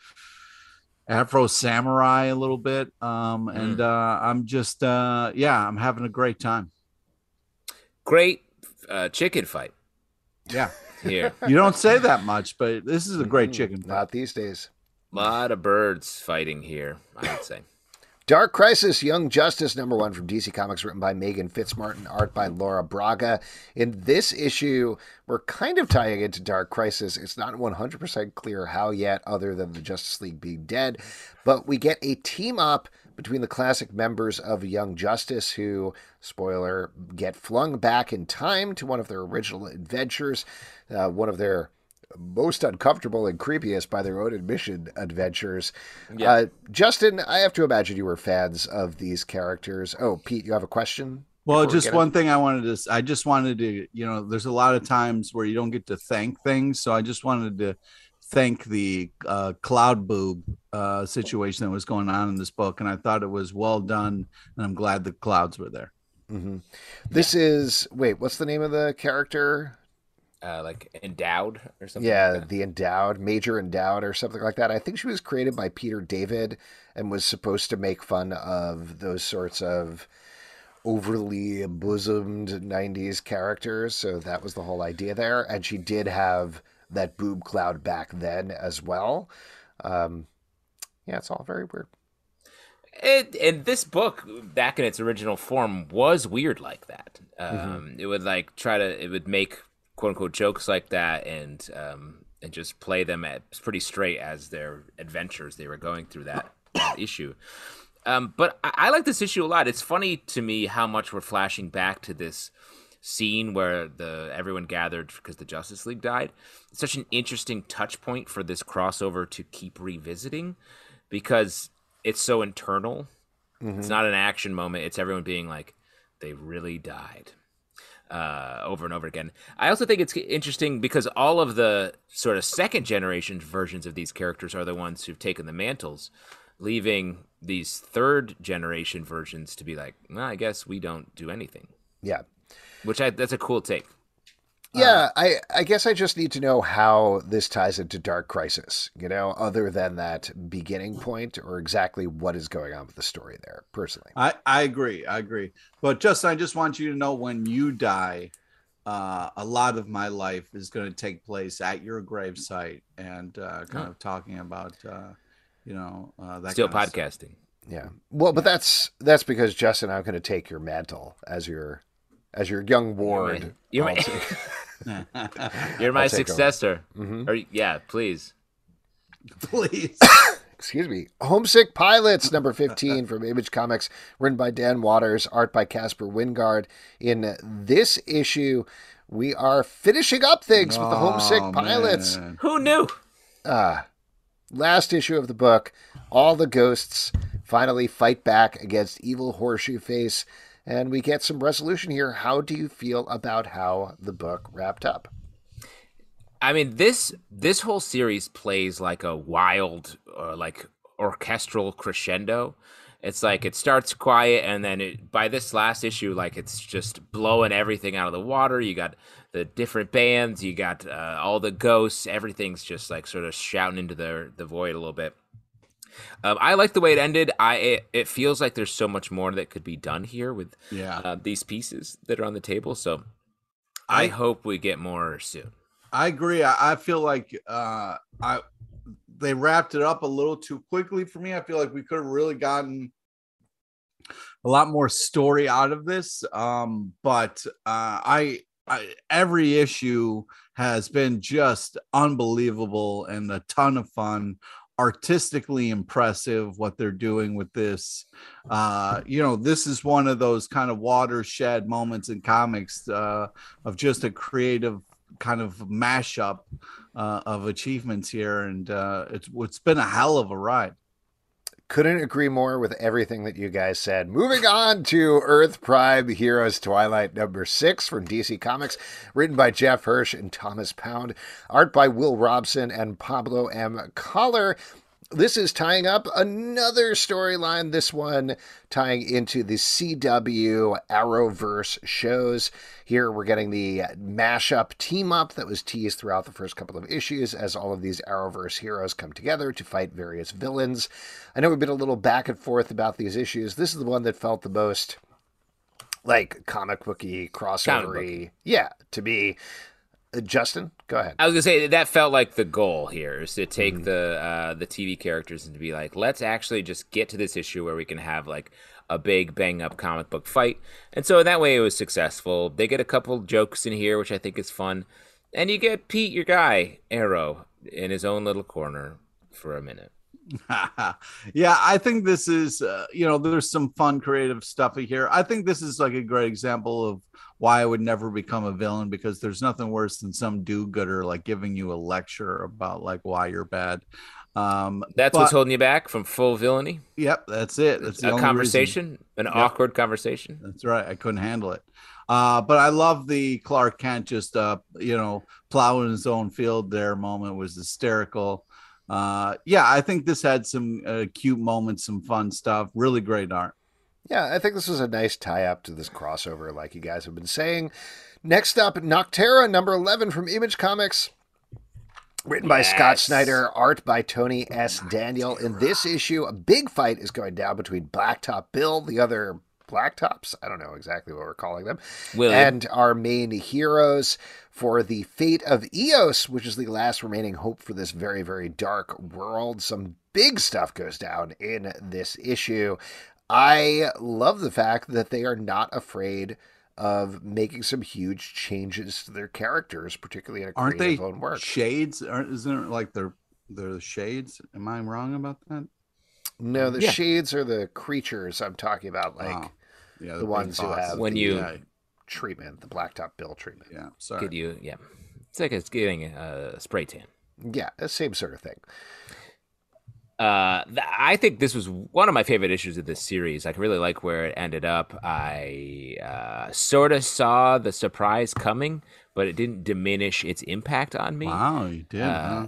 Afro Samurai a little bit. Um, and mm. uh, I'm just, uh, yeah, I'm having a great time. Great uh, chicken fight. Yeah. Here. You don't say that much, but this is a great chicken fight. Not these days. A lot of birds fighting here, I would say. Dark Crisis, Young Justice, number one from D C Comics, written by Megan Fitzmartin, art by Laura Braga. In this issue, we're kind of tying into Dark Crisis. It's not one hundred percent clear how yet, other than the Justice League being dead. But we get a team-up between the classic members of Young Justice who, spoiler, get flung back in time to one of their original adventures, uh, one of their most uncomfortable and creepiest by their own admission adventures. Yeah. Uh, Justin, I have to imagine you were fans of these characters. Oh, Pete, you have a question? Well, just one thing I wanted to, I just wanted to, you know, there's a lot of times where you don't get to thank things. So I just wanted to thank the uh, cloud boob uh, situation that was going on in this book. And I thought it was well done. And I'm glad the clouds were there. Mm-hmm. This yeah. is, wait, what's the name of the character? Uh, like Endowed or something. Yeah, like that. the Endowed, Major Endowed or something like that. I think she was created by Peter David and was supposed to make fun of those sorts of overly bosomed nineties characters. So that was the whole idea there. And she did have that boob cloud back then as well. Um, yeah, it's all very weird. It, and this book, back in its original form, was weird like that. Um, mm-hmm. It would like try to, it would make quote unquote jokes like that and um, and just play them at pretty straight as their adventures they were going through that, that issue. Um, but I, I like this issue a lot. It's funny to me how much we're flashing back to this scene where the everyone gathered because the Justice League died. It's such an interesting touch point for this crossover to keep revisiting because it's so internal. Mm-hmm. It's not an action moment. It's everyone being like, they really died. Uh, over and over again. I also think it's interesting because all of the sort of second generation versions of these characters are the ones who've taken the mantles, leaving these third generation versions to be like, well, I guess we don't do anything. Yeah. Which I, that's a cool take. Yeah, uh, I, I guess I just need to know how this ties into Dark Crisis, you know, other than that beginning point or exactly what is going on with the story there, personally. I, I agree. I agree. But Justin, I just want you to know when you die, uh, a lot of my life is going to take place at your gravesite and uh, kind oh. of talking about, uh, you know, uh, that Still kind of podcasting. Stuff. Yeah. Well, but that's that's because, Justin, I'm going to take your mantle as your... As your young ward. You're my, you're my, you're my successor. Mm-hmm. Or, yeah, please. Please. Excuse me. Homesick Pilots, number fifteen from Image Comics, written by Dan Waters, art by Casper Wingard. In this issue, we are finishing up things oh, with the Homesick Pilots. Man. Who knew? Uh, last issue of the book, all the ghosts finally fight back against evil Horseshoe Face. And we get some resolution here. How do you feel about how the book wrapped up? I mean, this this whole series plays like a wild, uh, like orchestral crescendo. It's like it starts quiet, and then it, by this last issue, like it's just blowing everything out of the water. You got the different bands, you got uh, all the ghosts. Everything's just like sort of shouting into the the void a little bit. Um, I like the way it ended. I it, it feels like there's so much more that could be done here with yeah. uh, these pieces that are on the table. So I, I hope we get more soon. I agree. I, I feel like uh, I they wrapped it up a little too quickly for me. I feel like we could have really gotten a lot more story out of this. Um, but uh, I, I every issue has been just unbelievable and a ton of fun. Artistically impressive what they're doing with this. Uh, you know, this is one of those kind of watershed moments in comics uh, of just a creative kind of mashup uh, of achievements here, and uh, it's it's been a hell of a ride. Couldn't agree more with everything that you guys said. Moving on to Earth Prime Heroes Twilight number six from D C Comics, written by Jeff Hirsch and Thomas Pound, art by Will Robson and Pablo M. Collar. This is tying up another storyline, this one tying into the C W Arrowverse shows. Here we're getting the mashup team-up that was teased throughout the first couple of issues as all of these Arrowverse heroes come together to fight various villains. I know we've been a little back and forth about these issues. This is the one that felt the most like comic booky, crossover-y. Yeah, to me. Uh, Justin, go ahead. I was gonna say that felt like the goal here is to take mm-hmm. the uh, the T V characters and to be like, let's actually just get to this issue where we can have like a big bang up comic book fight, and so that way it was successful. They get a couple jokes in here, which I think is fun, and you get Pete, your guy, Arrow, in his own little corner for a minute. Yeah, I think this is, uh, you know, there's some fun creative stuff here. I think this is like a great example of why I would never become a villain, because there's nothing worse than some do-gooder like giving you a lecture about like why you're bad. Um, that's but, what's holding you back from full villainy. Yep, that's it. That's the a only conversation, reason. an yep. awkward conversation. That's right. I couldn't handle it. Uh, but I love the Clark Kent just, uh, you know, plowing his own field there moment was hysterical. Uh, yeah, I think this had some uh, cute moments, some fun stuff, really great art. Yeah, I think this was a nice tie-up to this crossover, like you guys have been saying. Next up, Nocterra, number eleven from Image Comics. Written by yes. Scott Snyder, art by Tony S. Daniel. In this issue, a big fight is going down between Blacktop Bill, the other Blacktops, I don't know exactly what we're calling them, William. and our main heroes for the fate of Eos, which is the last remaining hope for this very, very dark world. Some big stuff goes down in this issue. I love the fact that they are not afraid of making some huge changes to their characters, particularly in a Aren't creative they own work. Shades? Aren't, isn't it like they're, they're the Shades? Am I wrong about that? No, the yeah. Shades are the creatures I'm talking about, like oh. yeah, the, the ones who have when the, you uh, treatment, the Blacktop Bill treatment. Yeah, sorry. Could you, yeah. It's like it's getting a spray tan. Yeah, the same sort of thing. Uh, th- I think this was one of my favorite issues of this series. I really like where it ended up. I uh, sort of saw the surprise coming, but it didn't diminish its impact on me. Wow, you did. Uh, huh?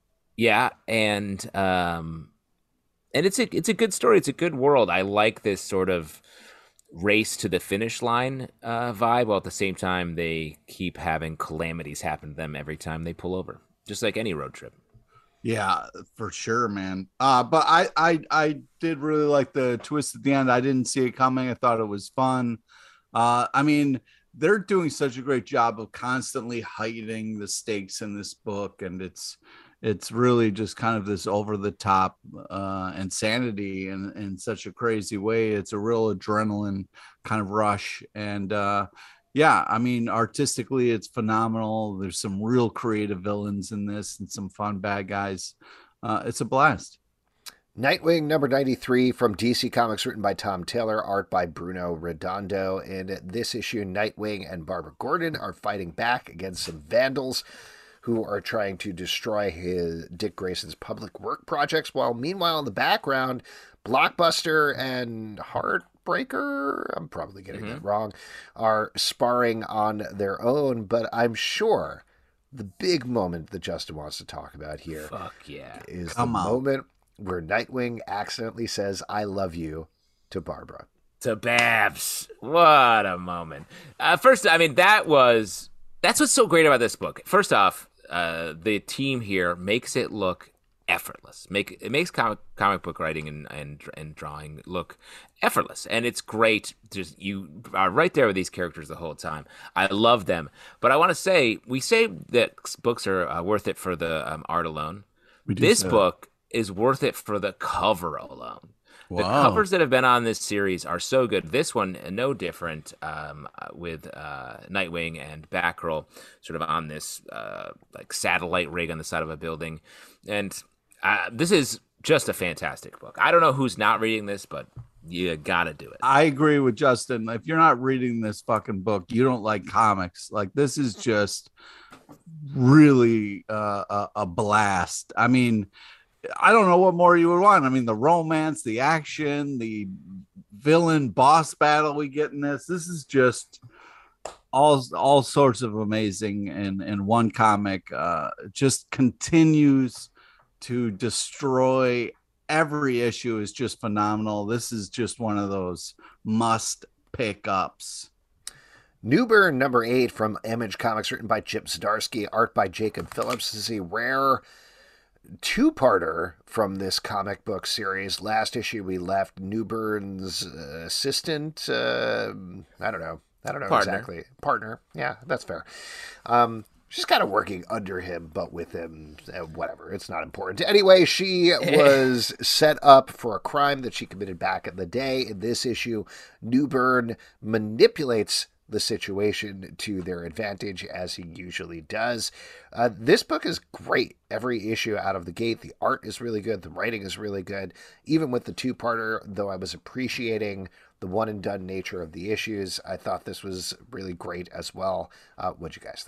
Yeah, and um, and it's a it's a good story. It's a good world. I like this sort of race to the finish line uh, vibe, while at the same time they keep having calamities happen to them every time they pull over, just like any road trip. Yeah, for sure, man. Uh, but I, I, I did really like the twist at the end. I didn't see it coming. I thought it was fun. Uh, I mean, they're doing such a great job of constantly heightening the stakes in this book, and it's, it's really just kind of this over the top uh, insanity in, in such a crazy way. It's a real adrenaline kind of rush, and uh, yeah, I mean, artistically, it's phenomenal. There's some real creative villains in this and some fun bad guys. Uh, it's a blast. Nightwing number ninety-three from D C Comics, written by Tom Taylor, art by Bruno Redondo. In this issue, Nightwing and Barbara Gordon are fighting back against some vandals who are trying to destroy his Dick Grayson's public work projects, while meanwhile in the background, Blockbuster and Heartbreaker, I'm probably getting mm-hmm. that wrong, are sparring on their own. But I'm sure the big moment that Justin wants to talk about here Fuck yeah. is Come the on. moment where Nightwing accidentally says, "I love you" to Barbara. To Babs. What a moment. Uh, first, I mean, that was, that's what's so great about this book. First off, uh, the team here makes it look effortless. Make it makes comic comic book writing and, and and drawing look effortless, and it's great. Just you are right there with these characters the whole time. I love them, but I want to say we say that books are uh, worth it for the um, art alone. This so. book is worth it for the cover alone. The Wow. covers that have been on this series are so good. This one, no different, um, with uh, Nightwing and Batgirl sort of on this uh, like satellite rig on the side of a building. And uh, this is just a fantastic book. I don't know who's not reading this, but you gotta do it. I agree with Justin. If you're not reading this fucking book, you don't like comics. Like, this is just really uh, a, a blast. I mean, I don't know what more you would want. I mean, the romance, the action, the villain boss battle we get in this. This is just all all sorts of amazing in, in one comic. Uh, just continues to destroy. Every issue is just phenomenal. This is just one of those must pick ups. Newburn number eight from Image Comics, written by Chip Zdarsky, art by Jacob Phillips. This is a rare two-parter from this comic book series. Last issue we left Newburn's uh, assistant, uh, I don't know, I don't know Partner. exactly. Partner, yeah, that's fair. Um, she's kind of working under him, but with him, uh, whatever, it's not important. Anyway, she was set up for a crime that she committed back in the day. In this issue, Newburn manipulates the situation to their advantage, as he usually does. Uh, this book is great. Every issue out of the gate. The art is really good. The writing is really good. Even with the two-parter, though I was appreciating the one-and-done nature of the issues, I thought this was really great as well. Uh, what'd you guys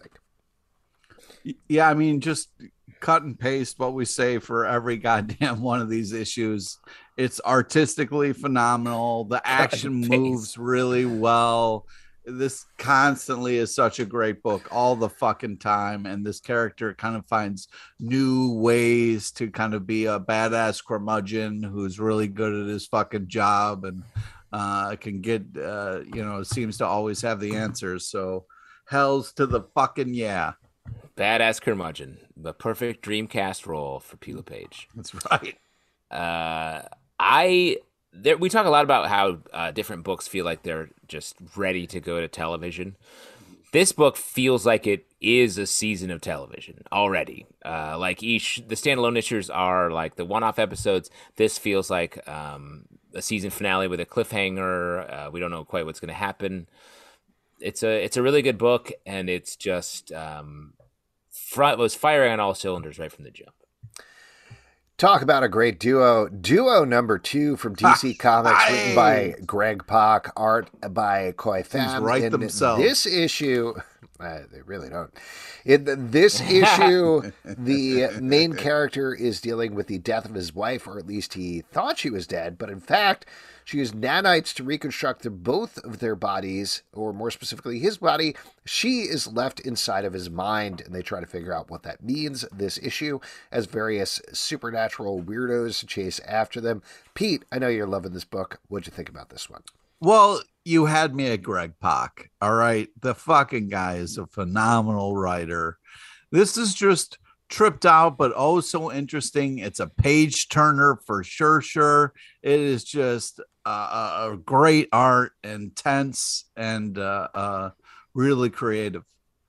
think? Yeah, I mean, just cut and paste what we say for every goddamn one of these issues. It's artistically phenomenal. The action moves really well. This constantly is such a great book all the fucking time. And this character kind of finds new ways to kind of be a badass curmudgeon who's really good at his fucking job and uh, can get, uh, you know, seems to always have the answers. So hell's to the fucking yeah. Badass curmudgeon, the perfect Dreamcast role for P. LePage. That's right. Uh, I there, we talk a lot about how uh, different books feel like they're just ready to go to television. This book feels like it is a season of television already. Uh, like each the standalone issues are like the one-off episodes. This feels like um, a season finale with a cliffhanger. Uh, we don't know quite what's going to happen. It's a it's a really good book, and it's just um, front was firing on all cylinders right from the jump. Talk about a great duo. Duo number two from D C Comics, written by Greg Pak, art by Koi Pham. Right In themselves. This issue, uh, they really don't. In this issue, the main character is dealing with the death of his wife, or at least he thought she was dead, but in fact, she used nanites to reconstruct the, both of their bodies, or more specifically his body. She is left inside of his mind, and they try to figure out what that means. This issue has various supernatural weirdos chase after them. Pete, I know you're loving this book. What'd you think about this one? Well, you had me at Greg Pak. All right. The fucking guy is a phenomenal writer. This is just tripped out, but oh so interesting. It's a page turner for sure. Sure. It is just uh, a great art, intense, and uh, uh, really creative.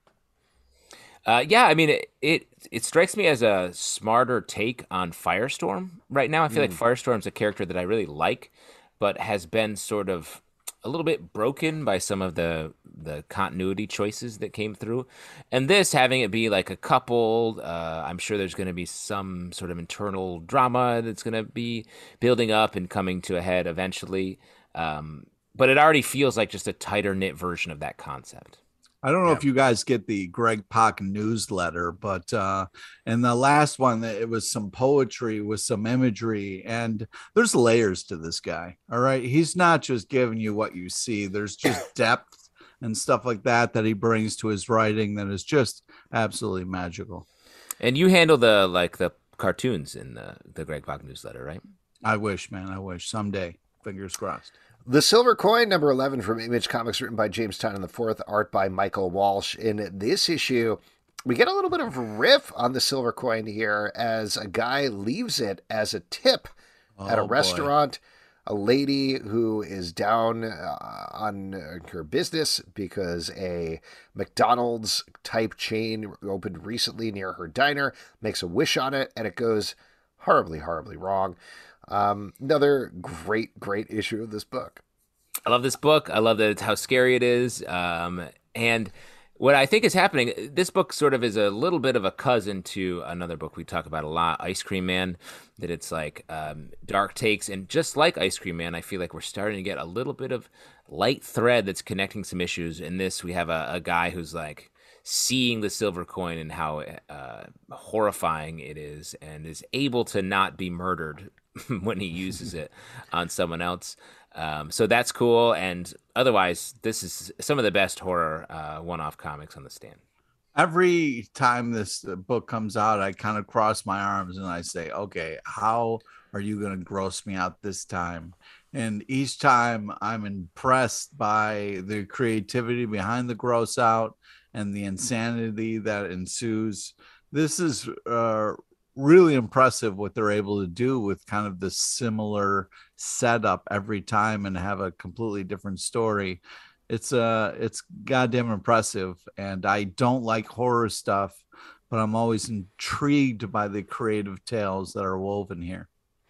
Uh, yeah, I mean, it, it it strikes me as a smarter take on Firestorm right now. I feel Mm. like Firestorm's a character that I really like, but has been sort of a little bit broken by some of the the continuity choices that came through. And this, having it be like a couple, uh, I'm sure there's going to be some sort of internal drama that's going to be building up and coming to a head eventually. Um, but it already feels like just a tighter knit version of that concept. I don't know if you guys get the Greg Pak newsletter, but uh, in the last one, it was some poetry with some imagery, and there's layers to this guy. All right. He's not just giving you what you see. There's just depth and stuff like that that he brings to his writing that is just absolutely magical. And you handle the like the cartoons in the, the Greg Pak newsletter, right? I wish, man. I wish someday. Fingers crossed. The Silver Coin, number eleven from Image Comics, written by James Tynion the fourth, art by Michael Walsh. In this issue, we get a little bit of a riff on the Silver Coin here as a guy leaves it as a tip Oh, at a boy. restaurant. A lady who is down uh, on her business because a McDonald's type chain opened recently near her diner, makes a wish on it, and it goes horribly, horribly wrong. Um, another great, great issue of this book. I love this book. I love that it's how scary it is. Um, and what I think is happening, this book sort of is a little bit of a cousin to another book we talk about a lot, Ice Cream Man, that it's like um, dark takes. And just like Ice Cream Man, I feel like we're starting to get a little bit of light thread that's connecting some issues. In this, we have a, a guy who's like seeing the silver coin and how uh, horrifying it is, and is able to not be murdered when he uses it on someone else. Um, so that's cool. And otherwise, this is some of the best horror uh, one-off comics on the stand. Every time this book comes out, I kind of cross my arms and I say, okay, how are you going to gross me out this time? And each time I'm impressed by the creativity behind the gross out and the insanity that ensues. This is uh, really impressive what they're able to do with kind of the similar setup every time and have a completely different story. It's uh it's goddamn impressive. And I don't like horror stuff, but I'm always intrigued by the creative tales that are woven here.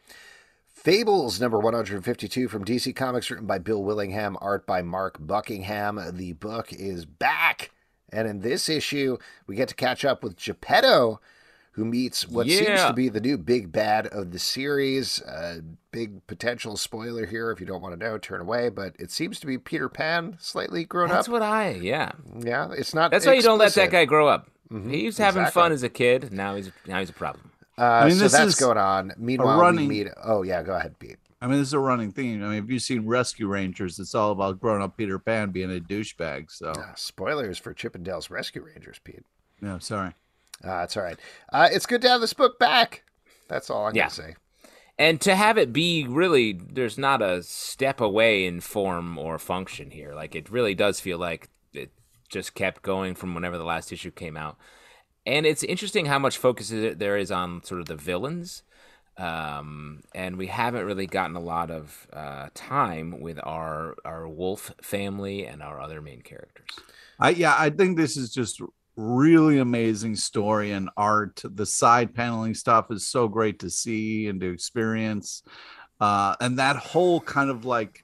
Fables number one hundred fifty-two from D C Comics, written by Bill Willingham, art by Mark Buckingham. The book is back, and in this issue we get to catch up with Geppetto, who meets what yeah. seems to be the new big bad of the series. Uh, big potential spoiler here. If you don't want to know, turn away. But it seems to be Peter Pan, slightly grown That's up. what I, yeah. Yeah, it's not That's why you don't let that explicit. guy grow up. Mhm, He was having exactly. fun as a kid. Now he's now he's a problem. Uh, I mean, so this that's is going on. Meanwhile, running- we meet... Oh, yeah, go ahead, Pete. I mean, this is a running theme. I mean, if you've seen Rescue Rangers, it's all about grown up Peter Pan being a douchebag. So, Uh, spoilers for Chippendale's Rescue Rangers, Pete. yeah, sorry. Uh, it's all right. Uh, it's good to have this book back. That's all I'm Yeah. going to say. And to have it be really, there's not a step away in form or function here. Like, it really does feel like it just kept going from whenever the last issue came out. And it's interesting how much focus there is on sort of the villains. Um, and we haven't really gotten a lot of uh, time with our our wolf family and our other main characters. I yeah, I think this is just really amazing story and art. The side paneling stuff is so great to see and to experience. Uh, and that whole kind of like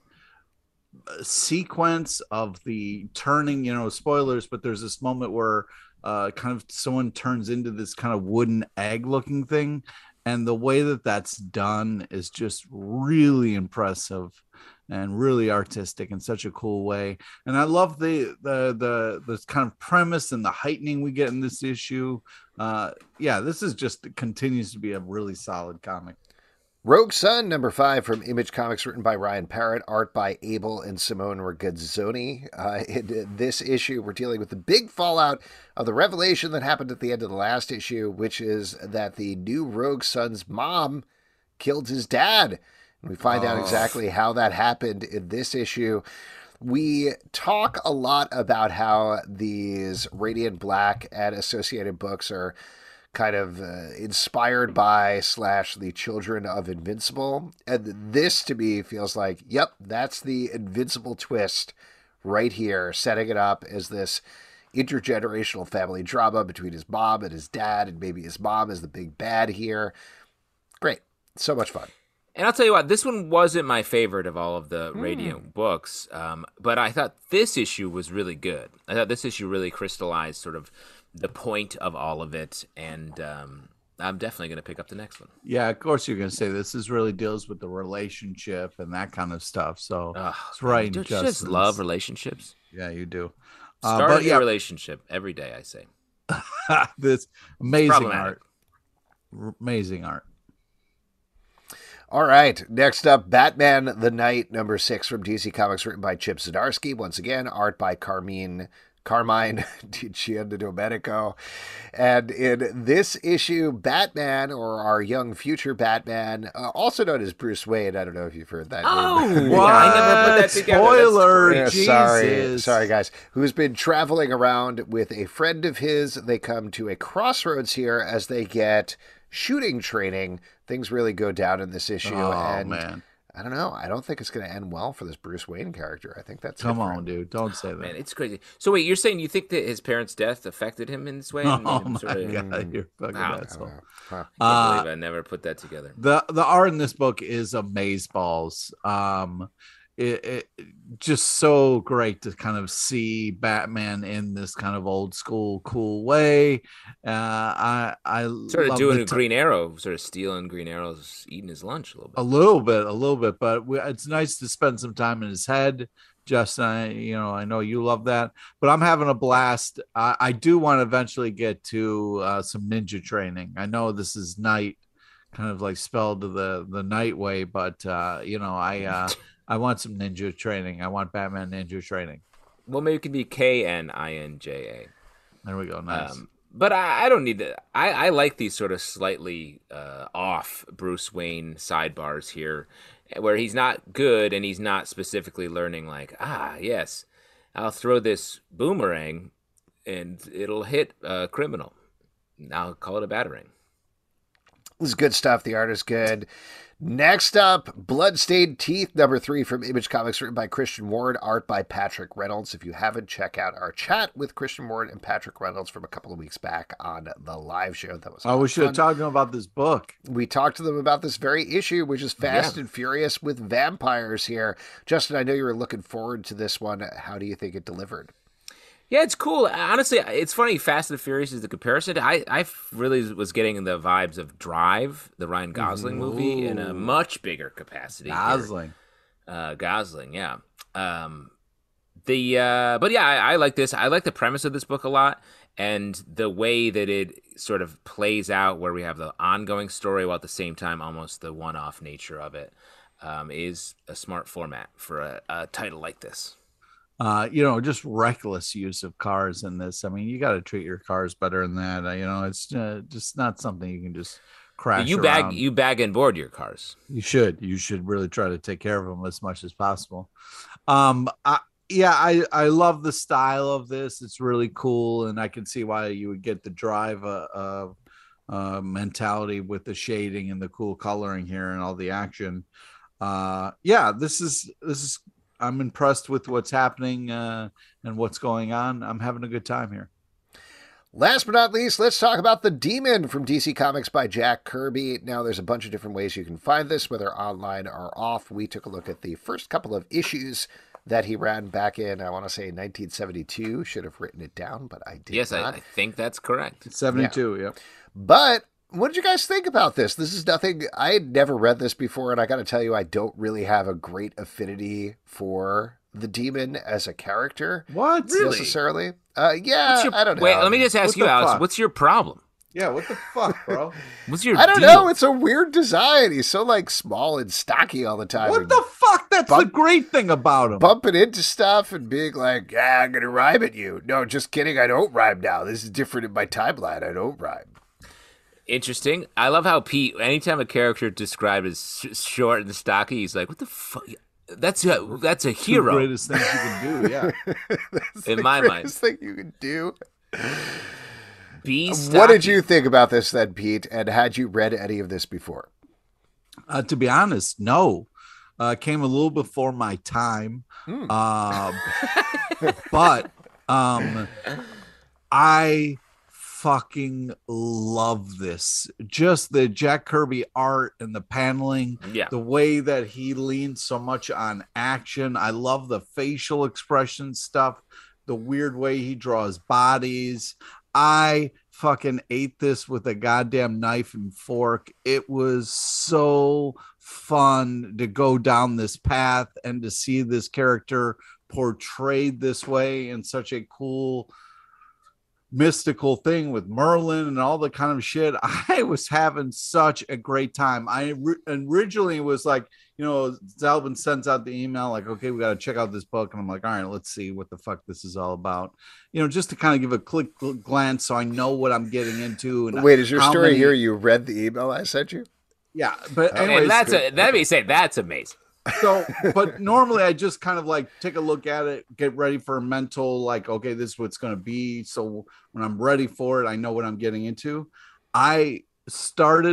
sequence of the turning, you know, spoilers, but there's this moment where uh, kind of someone turns into this kind of wooden egg looking thing. And the way that that's done is just really impressive and really artistic in such a cool way. And I love the the the the kind of premise and the heightening we get in this issue. Uh, yeah, this is just it continues to be a really solid comic. Rogue Sun, number five from Image Comics, written by Ryan Parrott, art by Abel and Simone Regazzoni. Uh, in this issue, we're dealing with the big fallout of the revelation that happened at the end of the last issue, which is that the new Rogue Sun's mom killed his dad. And we find oh. out exactly how that happened in this issue. We talk a lot about how these Radiant Black and Associated books are kind of uh, inspired by slash the Children of Invincible. And this to me feels like, yep, that's the Invincible twist right here, setting it up as this intergenerational family drama between his mom and his dad, and maybe his mom is the big bad here. Great. So much fun. And I'll tell you what, this one wasn't my favorite of all of the mm. Radiant books, um, but I thought this issue was really good. I thought this issue really crystallized sort of the point of all of it, and um, I'm definitely going to pick up the next one. Yeah, of course you're going to say this is really deals with the relationship and that kind of stuff. So Ugh, it's right. Don't you just love relationships? Yeah, you do. Start uh, but, your yeah. relationship every day, I say. This amazing art. Amazing art. All right, next up, Batman the Knight, number six from D C Comics, written by Chip Zdarsky. Once again, art by Carmine Carmine Giandomenico. And in this issue, Batman, or our young future Batman, uh, also known as Bruce Wayne. I don't know if you've heard that oh, name. What? I never put that together. Spoiler! Yeah, Jesus. sorry, sorry, guys. Who's been traveling around with a friend of his. They come to a crossroads here as they get shooting training. Things really go down in this issue. Oh, and man. I don't know. I don't think it's going to end well for this Bruce Wayne character. I think that's Come it for on, him. dude. Don't say that. Man, it's crazy. So wait, you're saying you think that his parents' death affected him in this way? and made Oh him my sort of- god, you're fucking Wow. asshole. Huh. I can't Uh, believe I never put that together. the the art in this book is amazeballs. Um, it, it just so great to kind of see Batman in this kind of old school cool way. Uh, I I Sort of love doing the a t- Green Arrow, sort of stealing Green Arrow's, eating his lunch a little bit. a little bit, a little bit, but we, it's nice to spend some time in his head. Justin, I, you know, I know you love that, but I'm having a blast. I, I do want to eventually get to uh, some ninja training. I know this is night, kind of like spelled the the night way, but uh, you know, I uh, I want some ninja training. I want Batman ninja training. Well, maybe it could be K N I N J A. There we go. Nice. Um, but I, I don't need to. I, I like these sort of slightly uh, off Bruce Wayne sidebars here, where he's not good and he's not specifically learning, like, ah, yes, I'll throw this boomerang and it'll hit a criminal. I'll call it a battering. This is good stuff. The art is good. Next up, Bloodstained Teeth, number three from Image Comics, written by Christian Ward, art by Patrick Reynolds. If you haven't, check out our chat with Christian Ward and Patrick Reynolds from a couple of weeks back on the live show. That was a oh, lot we of should have fun. talked to him about this book. We talked to them about this very issue, which is Fast Yeah. and Furious with vampires here. Justin, I know you were looking forward to this one. How do you think it delivered? Yeah, it's cool. Honestly, it's funny. Fast and Furious is the comparison. I, I really was getting the vibes of Drive, the Ryan Gosling movie, in a much bigger capacity. here. Gosling. Uh, Gosling, yeah. Um, the uh, but yeah, I, I like this. I like the premise of this book a lot, and the way that it sort of plays out, where we have the ongoing story while at the same time almost the one-off nature of it, um, is a smart format for a, a title like this. Uh, you know, just reckless use of cars in this. I mean, you got to treat your cars better than that. Uh, you know, it's uh, just not something you can just crash. You bag around. you bag and board your cars. You should. You should really try to take care of them as much as possible. Um, I, yeah, I I love the style of this. It's really cool, and I can see why you would get the drive uh, uh, uh mentality with the shading and the cool coloring here and all the action. Uh, yeah, this is this is. I'm impressed with what's happening uh, and what's going on. I'm having a good time here. Last but not least, let's talk about The Demon from D C Comics by Jack Kirby. Now, there's a bunch of different ways you can find this, whether online or off. We took a look at the first couple of issues that he ran back in, I want to say, nineteen seventy-two. Should have written it down, but I did Yes, I, not. I think that's correct. seventy-two, yeah. But what did you guys think about this? This is nothing. I had never read this before, and I got to tell you, I don't really have a great affinity for the Demon as a character. What? Really? Necessarily. Uh, yeah, What's your- I don't know. Wait, let me just ask What you, the Alex. fuck? What's your problem? Yeah, what the fuck, bro? What's your I don't deal? know. It's a weird design. He's so like small and stocky all the time. What and the fuck? That's the Bump- great thing about him. bumping into stuff and being like, yeah, I'm going to rhyme at you. No, just kidding. I don't rhyme now. This is different in my timeline. I don't rhyme. Interesting. I love how Pete, anytime a character described as sh- short and stocky, he's like, what the fuck? That's a, that's a Two hero greatest things you can do, yeah. That's in the my mind. greatest thing you can do. Be What did stocky. you think about this then, Pete? And had you read any of this before? Uh, to be honest, no. Uh, came a little before my time. Hmm. Um, but um, I fucking love this. Just the Jack Kirby art and the paneling, Yeah. the way that he leans so much on action. I love the facial expression stuff, the weird way he draws bodies. I fucking ate this with a goddamn knife and fork. It was so fun to go down this path and to see this character portrayed this way in such a cool mystical thing with Merlin and all the kind of shit. I was having such a great time. I ri- originally was like, you know, Zalvin sends out the email like, okay, we got to check out this book. And I'm like, all right, let's see what the fuck this is all about. You know, just to kind of give a quick gl- glance so I know what I'm getting into. And Wait, is your how story many- here? You read the email I sent you? Yeah, but And anyways, that's a, let me say, that's amazing. so but normally I just kind of like take a look at it, get ready for a mental like, okay, this is what's going to be, so when I'm ready for it I know what I'm getting into. I started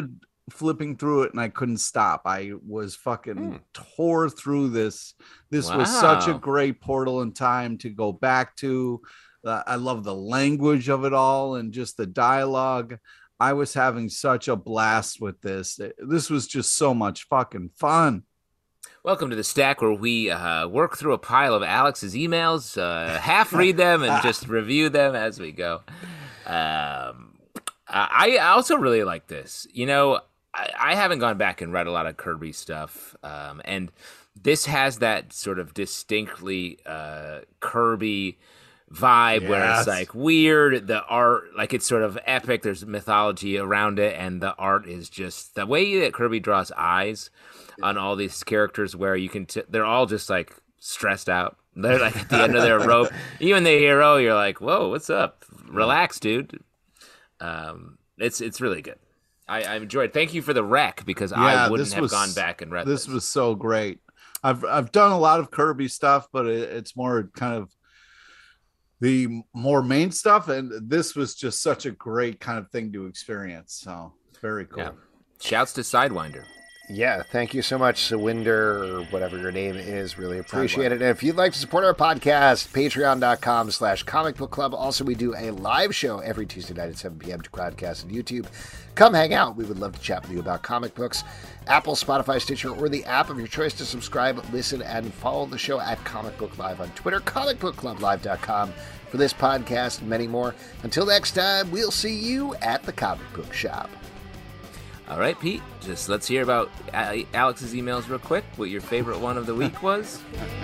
flipping through it and I couldn't stop. I was fucking Hmm. tore through this. This was Wow. such a great portal in time to go back to. Uh, I love the language of it all and just the dialogue. I was having such a blast with this. This was just so much fucking fun. Welcome to the stack where we uh, work through a pile of Alex's emails, uh, half read them and just review them as we go. Um, I I also really like this. You know, I, I haven't gone back and read a lot of Kirby stuff, um, and this has that sort of distinctly uh, Kirby vibe where Yes. it's like weird, the art, like it's sort of epic, there's mythology around it, and the art is just the way that Kirby draws eyes on all these characters where you can t- they're all just like stressed out. They're like at the end of their rope. Even the hero, you're like, whoa, what's up? Relax, dude. Um, it's it's really good. I, I enjoyed. Thank you for the rec because I wouldn't have was- gone back and read this. This was so great. I've I've done a lot of Kirby stuff, but it, it's more kind of the more main stuff, and this was just such a great kind of thing to experience. So very cool. Yeah. Shouts to Sidewinder. Yeah, thank you so much, Sawinder, or whatever your name is. Really appreciate it. And if you'd like to support our podcast, patreon.com slash comic book club. Also, we do a live show every Tuesday night at seven p.m. to Crowdcast on YouTube. Come hang out. We would love to chat with you about comic books. Apple, Spotify, Stitcher, or the app of your choice to subscribe, listen, and follow the show at Comic Book Live on Twitter, comic book club live dot com for this podcast and many more. Until next time, we'll see you at the comic book shop. All right, Pete, just let's hear about A- Alex's emails real quick, what your favorite one of the week was.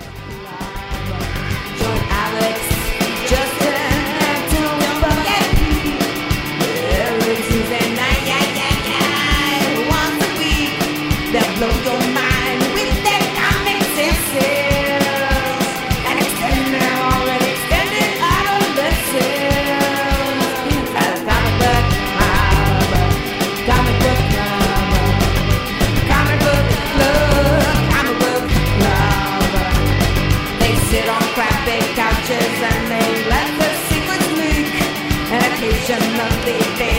Alex, Justin, and Tony Bucket. Every Tuesday night, yeah, yeah, yeah. Once a week, they'll blow your mind with their comic senses and extend their already extended adolescence. As comic book club, comic book club, comic book club, comic book club. They sit on crappy couches and they let their secrets leak. And occasionally they